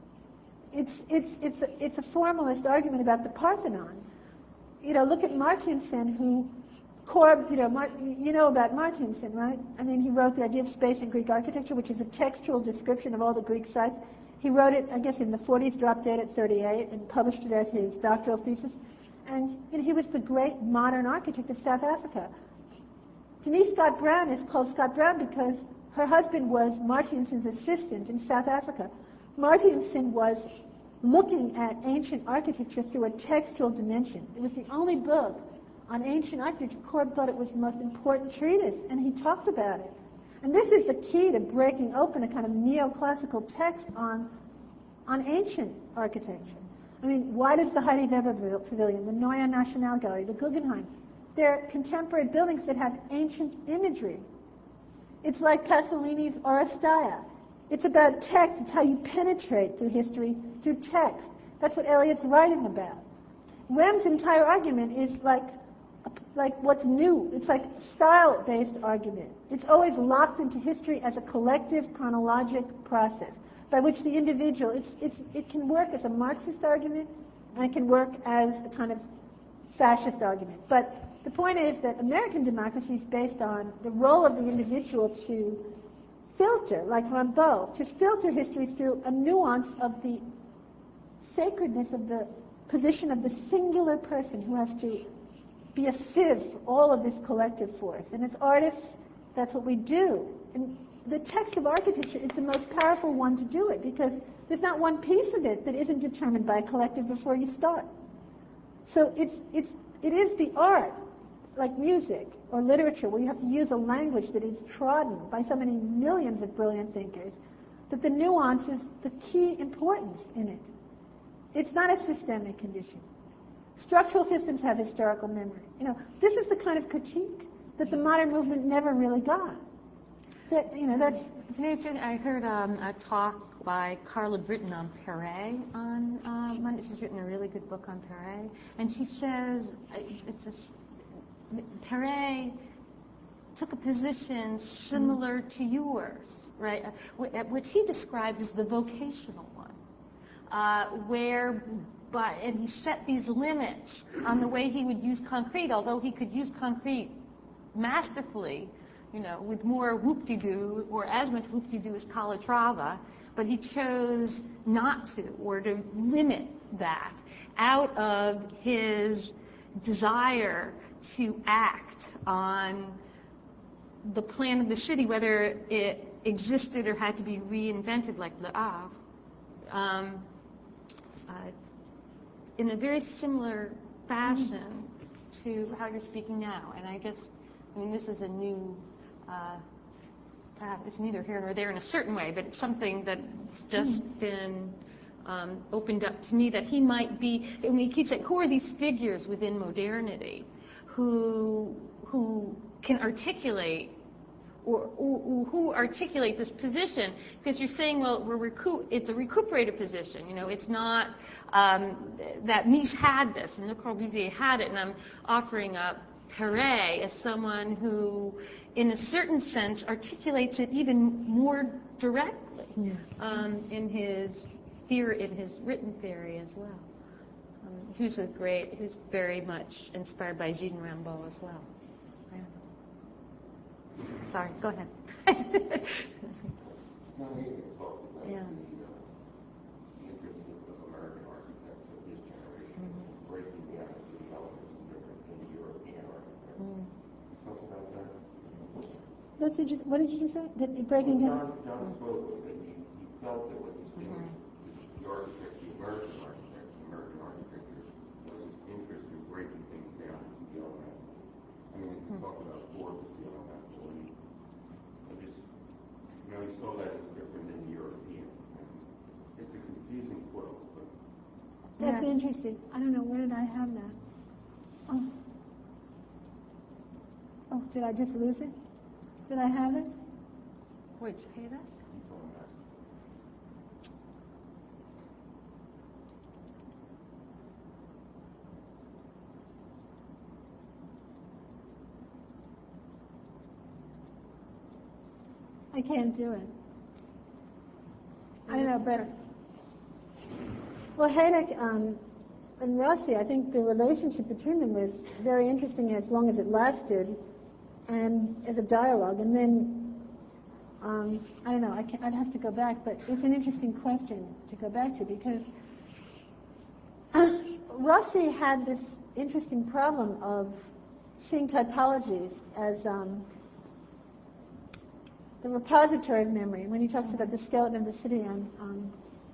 It's, it's, it's, a, it's a formalist argument about the Parthenon. You know, look at Martinson, who, Corb, you know, Mar- you know about Martinson, right? I mean, he wrote The Idea of Space in Greek Architecture, which is a textual description of all the Greek sites. He wrote it, I guess, in the forties, dropped dead at thirty-eight, and published it as his doctoral thesis. And you know, he was the great modern architect of South Africa. Denise Scott Brown is called Scott Brown because her husband was Martinson's assistant in South Africa. Martinson was looking at ancient architecture through a textual dimension. It was the only book on ancient architecture. Corb thought it was the most important treatise, and he talked about it. And this is the key to breaking open a kind of neoclassical text on, on ancient architecture. I mean, why does the Heidi Weber Pavilion, the Neue Nationalgalerie, the Guggenheim, they're contemporary buildings that have ancient imagery. It's like Pasolini's Oresteia. It's about text. It's how you penetrate through history, through text. That's what Eliot's writing about. Rem's entire argument is like like what's new. It's like style-based argument. It's always locked into history as a collective chronologic process by which the individual, it's, it's, it can work as a Marxist argument and it can work as a kind of fascist argument. But the point is that American democracy is based on the role of the individual to filter, like Rimbaud, to filter history through a nuance of the sacredness of the position of the singular person who has to be a sieve for all of this collective force. And as artists, that's what we do. And the text of architecture is the most powerful one to do it, because there's not one piece of it that isn't determined by a collective before you start. So it's, it's, it is the art, like music or literature, where you have to use a language that is trodden by so many millions of brilliant thinkers, that the nuance is the key importance in it. It's not a systemic condition. Structural systems have historical memory. You know, this is the kind of critique that the modern movement never really got. That, you know, that's... I heard um, a talk by Carla Britton on Perret on uh, Monday. She's written a really good book on Perret. And she says, it's just, Perret took a position similar to yours, right? Which he describes as the vocational one, uh, where, but, and he set these limits on the way he would use concrete, although he could use concrete masterfully, you know, with more whoop-de-doo, or as much whoop-de-doo as Calatrava, but he chose not to, or to limit that out of his desire to act on the plan of the city, whether it existed or had to be reinvented, like Le Havre, um, uh, in a very similar fashion to how you're speaking now. And I guess, I mean, this is a new, uh, uh, it's neither here nor there in a certain way, but it's something that's just mm. been um, opened up to me, that he might be, and he keeps saying, who are these figures within modernity who who can articulate or, or who articulate this position? Because you're saying, well, we're recu- it's a recuperative position. You know, it's not um, that Mies had this and Le Corbusier had it, and I'm offering up Perret as someone who, in a certain sense, articulates it even more directly yeah. um, in his theory, in his written theory as well. Um, who's a great, who's very much inspired by Gilles Rimbaud as well. Yeah. Sorry, go ahead. Yeah. That's just, what did you just say? That breaking down? John, John spoke was that he, he felt that what distinguished mm-hmm. the architects, the American architects, the American architecture, was his interest in breaking things down into the elements. I mean, he mm-hmm. talked about Forbes, the elemental, and I just, you know, he saw that as different than the European. And it's a confusing quote, but... That's yeah. interesting. I don't know, where did I have that? Oh. Oh, did I just lose it? Did I have it? Wait, did you hear that? I can't do it. I don't know, better. Well, Heydrich um, and Rossi, I think the relationship between them was very interesting as long as it lasted, and as a dialogue. And then, um, I don't know, I can't, I'd have to go back, but it's an interesting question to go back to, because uh, Rossi had this interesting problem of seeing typologies as um, the repository of memory. When he talks about the skeleton of the city, on, um,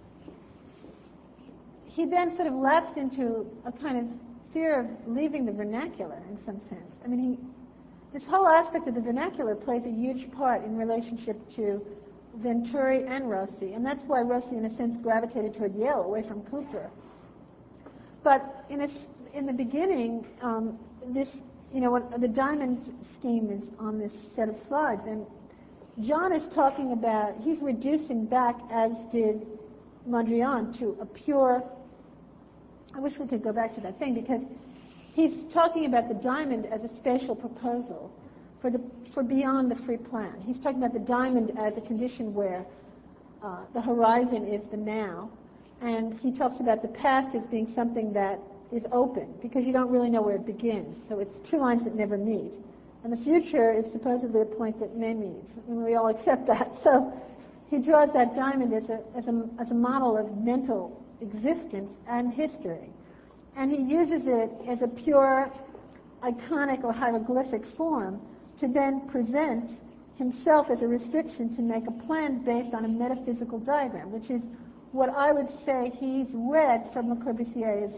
he then sort of lapsed into a kind of fear of leaving the vernacular in some sense. I mean, he This whole aspect of the vernacular plays a huge part in relationship to Venturi and Rossi, and that's why Rossi, in a sense, gravitated toward Yale away from Cooper. But in, a, in the beginning, um, this, you know, what, the diamond scheme is on this set of slides, and John is talking about, he's reducing back, as did Mondrian, to a pure, I wish we could go back to that thing, because he's talking about the diamond as a spatial proposal for the for beyond the free plan. He's talking about the diamond as a condition where uh, the horizon is the now, and he talks about the past as being something that is open, because you don't really know where it begins. So it's two lines that never meet. And the future is supposedly a point that may meet, and we all accept that. So he draws that diamond as a, as a, as a model of mental existence and history. and he uses it as a pure iconic or hieroglyphic form to then present himself as a restriction to make a plan based on a metaphysical diagram, which is what I would say he's read from Le Corbusier's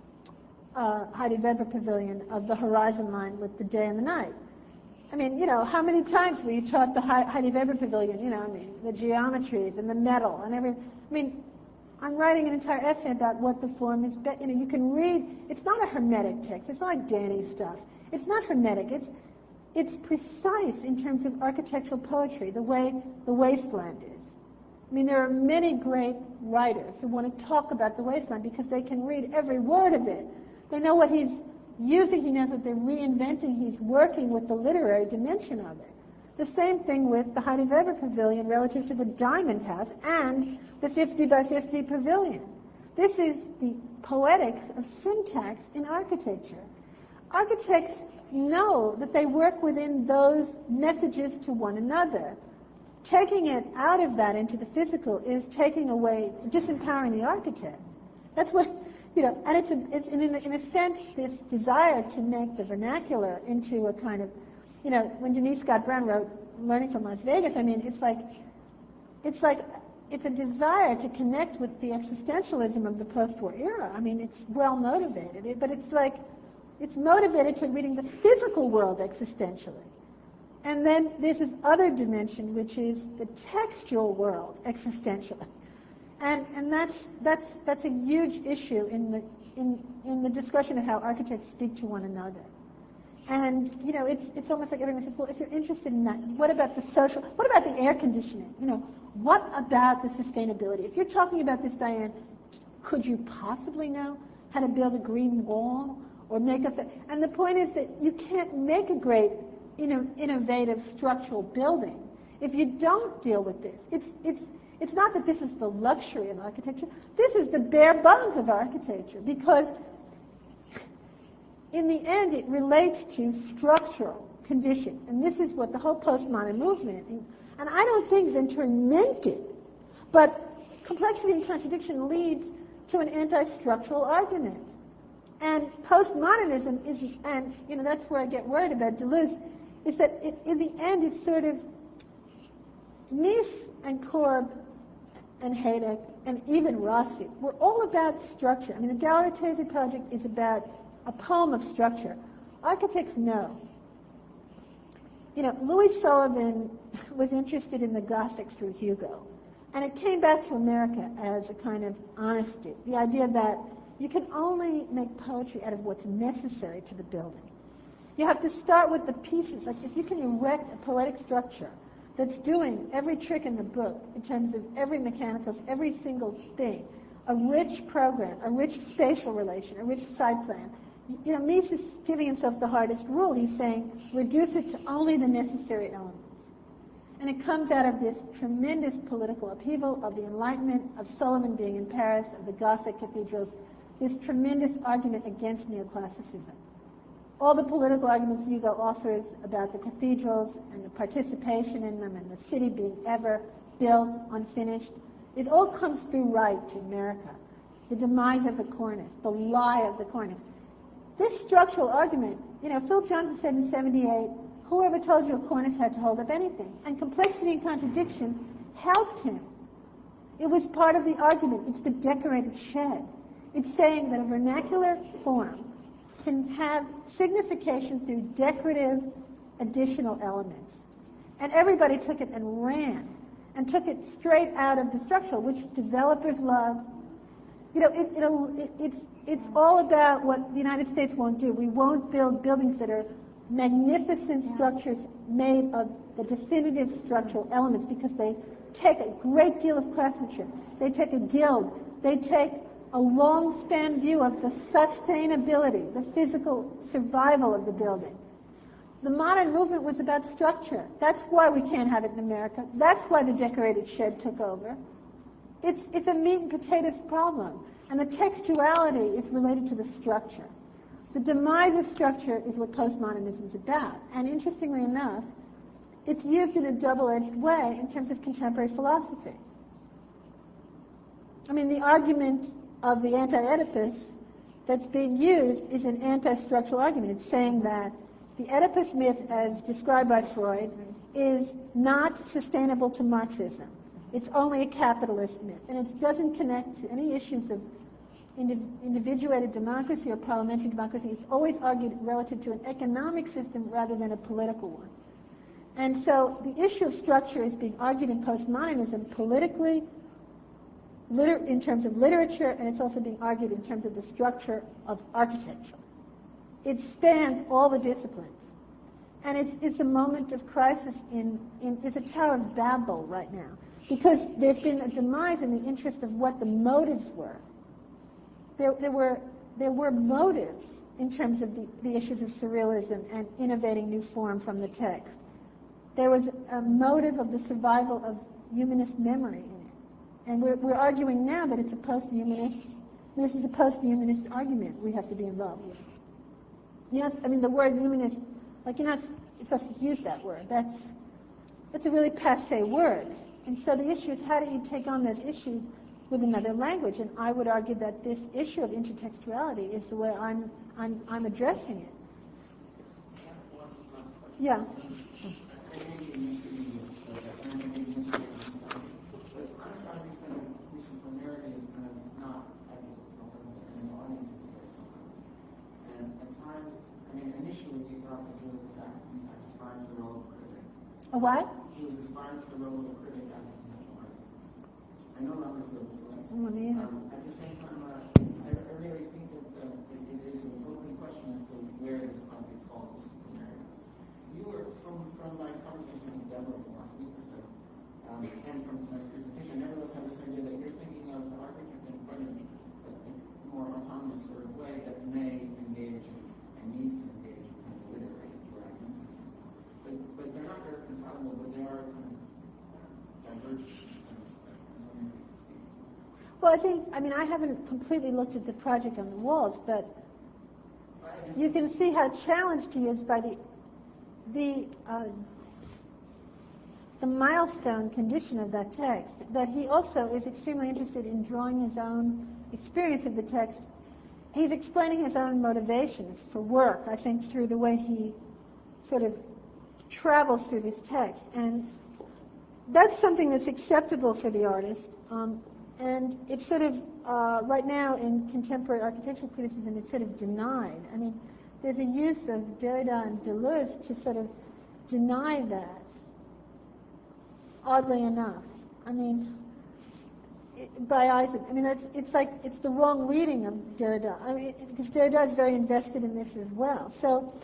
uh, Heidi Weber pavilion of the horizon line with the day and the night. I mean, you know, how many times were you taught the Heidi Weber pavilion, you know, I mean, the geometries and the metal and everything. I mean, I'm writing an entire essay about what the form is. You know, you can read, it's not a hermetic text. It's not like Danny's stuff. It's not hermetic. It's it's precise in terms of architectural poetry, the way the wasteland is. I mean, there are many great writers who want to talk about the wasteland because they can read every word of it. They know what he's using, he knows what they're reinventing, he's working with the literary dimension of it. The same thing with the Heidi Weber pavilion relative to the Diamond House and the fifty by fifty pavilion. This is the poetics of syntax in architecture. Architects know that they work within those messages to one another. Taking it out of that into the physical is taking away, disempowering the architect. That's what, you know, and it's, a, it's in, a, in a sense this desire to make the vernacular into a kind of, you know, when Denise Scott Brown wrote Learning from Las Vegas, I mean, it's like, it's like, it's a desire to connect with the existentialism of the post-war era. I mean, it's well motivated, it, but it's like, it's motivated to reading the physical world existentially. And then there's this other dimension, which is the textual world existentially. And, and that's, that's, that's a huge issue in the, in, in the discussion of how architects speak to one another. And, you know, it's, it's almost like everyone says, well, if you're interested in that, what about the social, what about the air conditioning? You know, what about the sustainability? If you're talking about this, Diane, could you possibly know how to build a green wall or make a, th- and the point is that you can't make a great, you know, innovative structural building if you don't deal with this. It's, it's, it's not that this is the luxury of architecture. This is the bare bones of architecture because in the end, it relates to structural conditions. And this is what the whole postmodern movement, and I don't think Venturi meant it, but complexity and contradiction leads to an anti-structural argument. And postmodernism is, and you know, that's where I get worried about Deleuze, is that it, in the end, it's sort of, Mies and Korb and Haiduk and even Rossi were all about structure. I mean, the Gallery project is about a poem of structure. Architects know. You know, Louis Sullivan was interested in the Gothic through Hugo. And it came back to America as a kind of honesty. The idea that you can only make poetry out of what's necessary to the building. You have to start with the pieces. Like if you can erect a poetic structure that's doing every trick in the book in terms of every mechanical, every single thing, a rich program, a rich spatial relation, a rich side plan. You know, Mies is giving himself the hardest rule. He's saying, reduce it to only the necessary elements. And it comes out of this tremendous political upheaval of the Enlightenment, of Sullivan being in Paris, of the Gothic cathedrals, this tremendous argument against neoclassicism. All the political arguments Hugo offers about the cathedrals and the participation in them and the city being ever built, unfinished, it all comes through right to America. The demise of the cornice, the lie of the cornice. This structural argument, you know, Philip Johnson said in seventy-eight, whoever told you a cornice had to hold up anything? And complexity and contradiction helped him. It was part of the argument. It's the decorated shed. It's saying that a vernacular form can have signification through decorative additional elements. And everybody took it and ran and took it straight out of the structural, which developers love. You know, it, it'll, it, it's, it's all about what the United States won't do. We won't build buildings that are magnificent structures made of the definitive structural elements because they take a great deal of craftsmanship. They take a guild. They take a long span view of the sustainability, the physical survival of the building. The modern movement was about structure. That's why we can't have it in America. That's why the decorated shed took over. It's, it's a meat and potatoes problem. And the textuality is related to the structure. The demise of structure is what postmodernism is about. And interestingly enough, it's used in a double-edged way in terms of contemporary philosophy. I mean, the argument of the anti-Oedipus that's being used is an anti-structural argument. It's saying that the Oedipus myth, as described by Freud, is not sustainable to Marxism. It's only a capitalist myth, and it doesn't connect to any issues of individuated democracy or parliamentary democracy. It's always argued relative to an economic system rather than a political one. And so the issue of structure is being argued in postmodernism politically, liter- in terms of literature, and it's also being argued in terms of the structure of architecture. It spans all the disciplines. And it's, it's a moment of crisis in, in, it's a Tower of Babel right now, because there's been a demise in the interest of what the motives were. There, there were there were motives in terms of the, the issues of surrealism and innovating new form from the text. There was a motive of the survival of humanist memory in it. And we're, we're arguing now that it's a post-humanist, this is a post-humanist argument we have to be involved with. You know, I mean, the word humanist, like you're not supposed to use that word. That's, that's a really passé word. And so the issue is, how do you take on those issues with another language? And I would argue that this issue of intertextuality is the way I'm, I'm, I'm addressing it. Yeah. A what? He was aspiring to the role of a critic as a conceptual artist. I know not much of this, but um, at the same time, uh, I, I really think that uh, it, it is an open question as to where this project falls disciplinary. You were, from, from my conversation with Deborah last week or so, um, and from tonight's presentation, I nevertheless have this idea that you're thinking of the architect in front of you, a, a more autonomous sort of way that may engage and needs to engage in kind of literary writing. But, but they're not irreconcilable, but they are kind of divergent in some respect. Well, I think, I mean, I haven't completely looked at the project on the walls, but you can see how challenged he is by the the uh, the milestone condition of that text, that he also is extremely interested in drawing his own experience of the text. He's explaining his own motivations for work, I think, through the way he sort of travels through this text. And that's something that's acceptable for the artist. Um, and it's sort of, uh, right now in contemporary architectural criticism, it's sort of denied. I mean, there's a use of Derrida and Deleuze to sort of deny that, oddly enough. I mean, it, by Isaac, I mean, that's, it's like, it's the wrong reading of Derrida. I mean, because Derrida is very invested in this as well. So,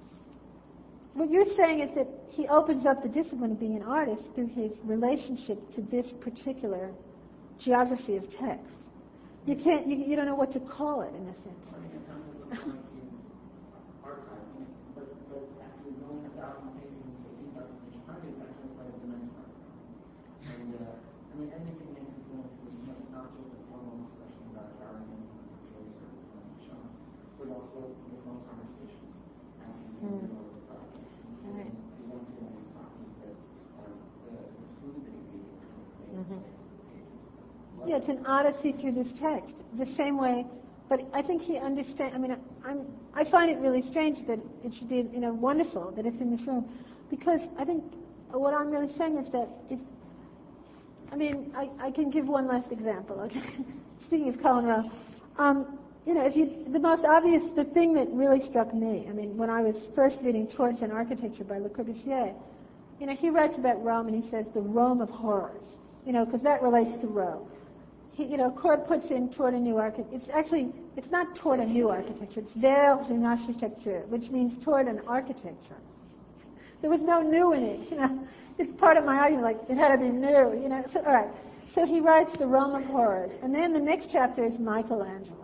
what you're saying is that he opens up the discipline of being an artist through his relationship to this particular geography of text. You can't, you, you don't know what to call it, in a sense. I mean, it sounds like it's like he's archiving it, but, but after going a thousand pages into a few thousand page project, it's actually quite a dimension. And, uh, I mean, everything makes it so it's not just a formal discussion about Jarvis and choice or show, but also the phone conversations as he's in the middle of this project. Right. You don't see all these copies, but um, the, the food that he's eating kind of makes mm-hmm. the pages. Yeah, it's an odyssey through this text, the same way. But I think he understands. I mean, I'm, I find it really strange that it should be, you know, wonderful that it's in this room, because I think what I'm really saying is that it's. I mean, I, I can give one last example. Okay, speaking of Colin Rowe, um, you know, if you the most obvious, the thing that really struck me. I mean, when I was first reading Torch and Architecture by Le Corbusier, you know, he writes about Rome and he says the Rome of horrors. You know, because that relates to Rowe. He, you know, Cord puts in toward a new architecture. It's actually, it's not toward a new architecture. It's vers une architecture, which means toward an architecture. There was no new in it, you know. It's part of my argument, like, it had to be new, you know. So, all right. So he writes the Rome of horrors. And then the next chapter is Michelangelo.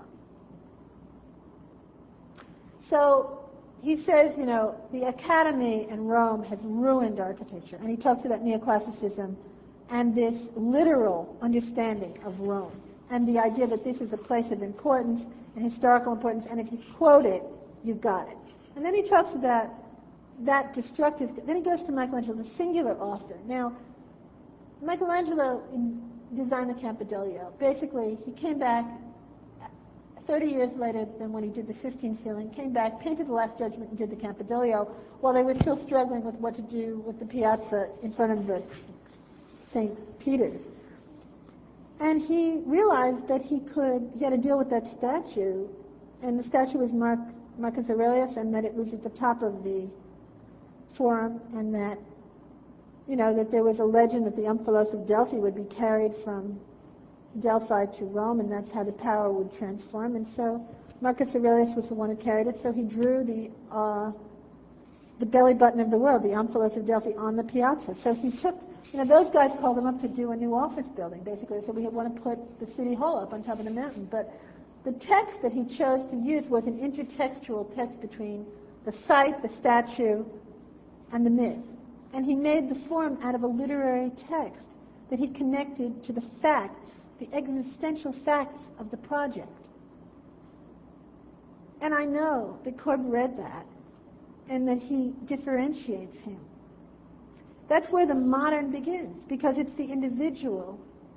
So he says, you know, the Academy in Rome has ruined architecture. And he talks about neoclassicism and this literal understanding of Rome, and the idea that this is a place of importance and historical importance, and if you quote it, you've got it. And then he talks about that destructive, then he goes to Michelangelo, the singular author. Now, Michelangelo designed the Campidoglio. Basically, he came back thirty years later than when he did the Sistine ceiling, came back, painted the Last Judgment, and did the Campidoglio, while they were still struggling with what to do with the piazza in front of the Saint Peter's. And he realized that he could, he had to deal with that statue, and the statue was Mark, Marcus Aurelius, and that it was at the top of the forum, and that, you know, that there was a legend that the Omphalos of Delphi would be carried from Delphi to Rome, and that's how the power would transform. And so Marcus Aurelius was the one who carried it, so he drew the uh, the belly button of the world, the Omphalos of Delphi, on the piazza. So he took, you know, those guys called him up to do a new office building, basically. So we want to put the city hall up on top of the mountain. But the text that he chose to use was an intertextual text between the site, the statue, and the myth. And he made the form out of a literary text that he connected to the facts, the existential facts of the project. And I know that Corb read that and that he differentiates him. That's where the modern begins, because it's the individual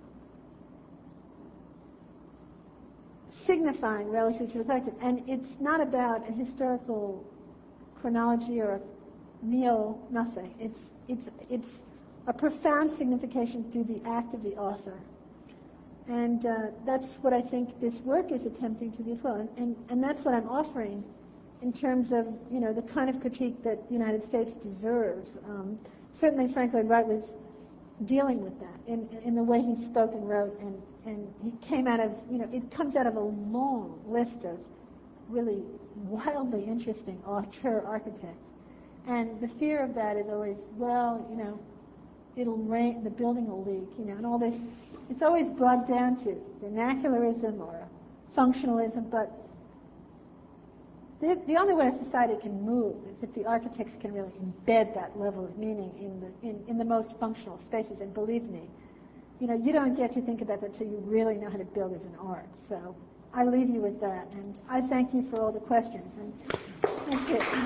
signifying relative to the collective. And it's not about a historical chronology or a neo-nothing. It's, it's, it's a profound signification through the act of the author. And uh, that's what I think this work is attempting to be as well. And, and, and that's what I'm offering in terms of, you know, the kind of critique that the United States deserves. Um, certainly Frank Lloyd Wright was dealing with that in, in the way he spoke and wrote. And, and he came out of, you know, it comes out of a long list of really wildly interesting auteur architects. And the fear of that is always, well, you know, it'll rain, the building will leak, you know, and all this. It's always brought down to vernacularism or functionalism, but the, the only way a society can move is if the architects can really embed that level of meaning in the in, in the most functional spaces. And believe me, you know, you don't get to think about that until you really know how to build as an art. So I leave you with that, and I thank you for all the questions. And thank you.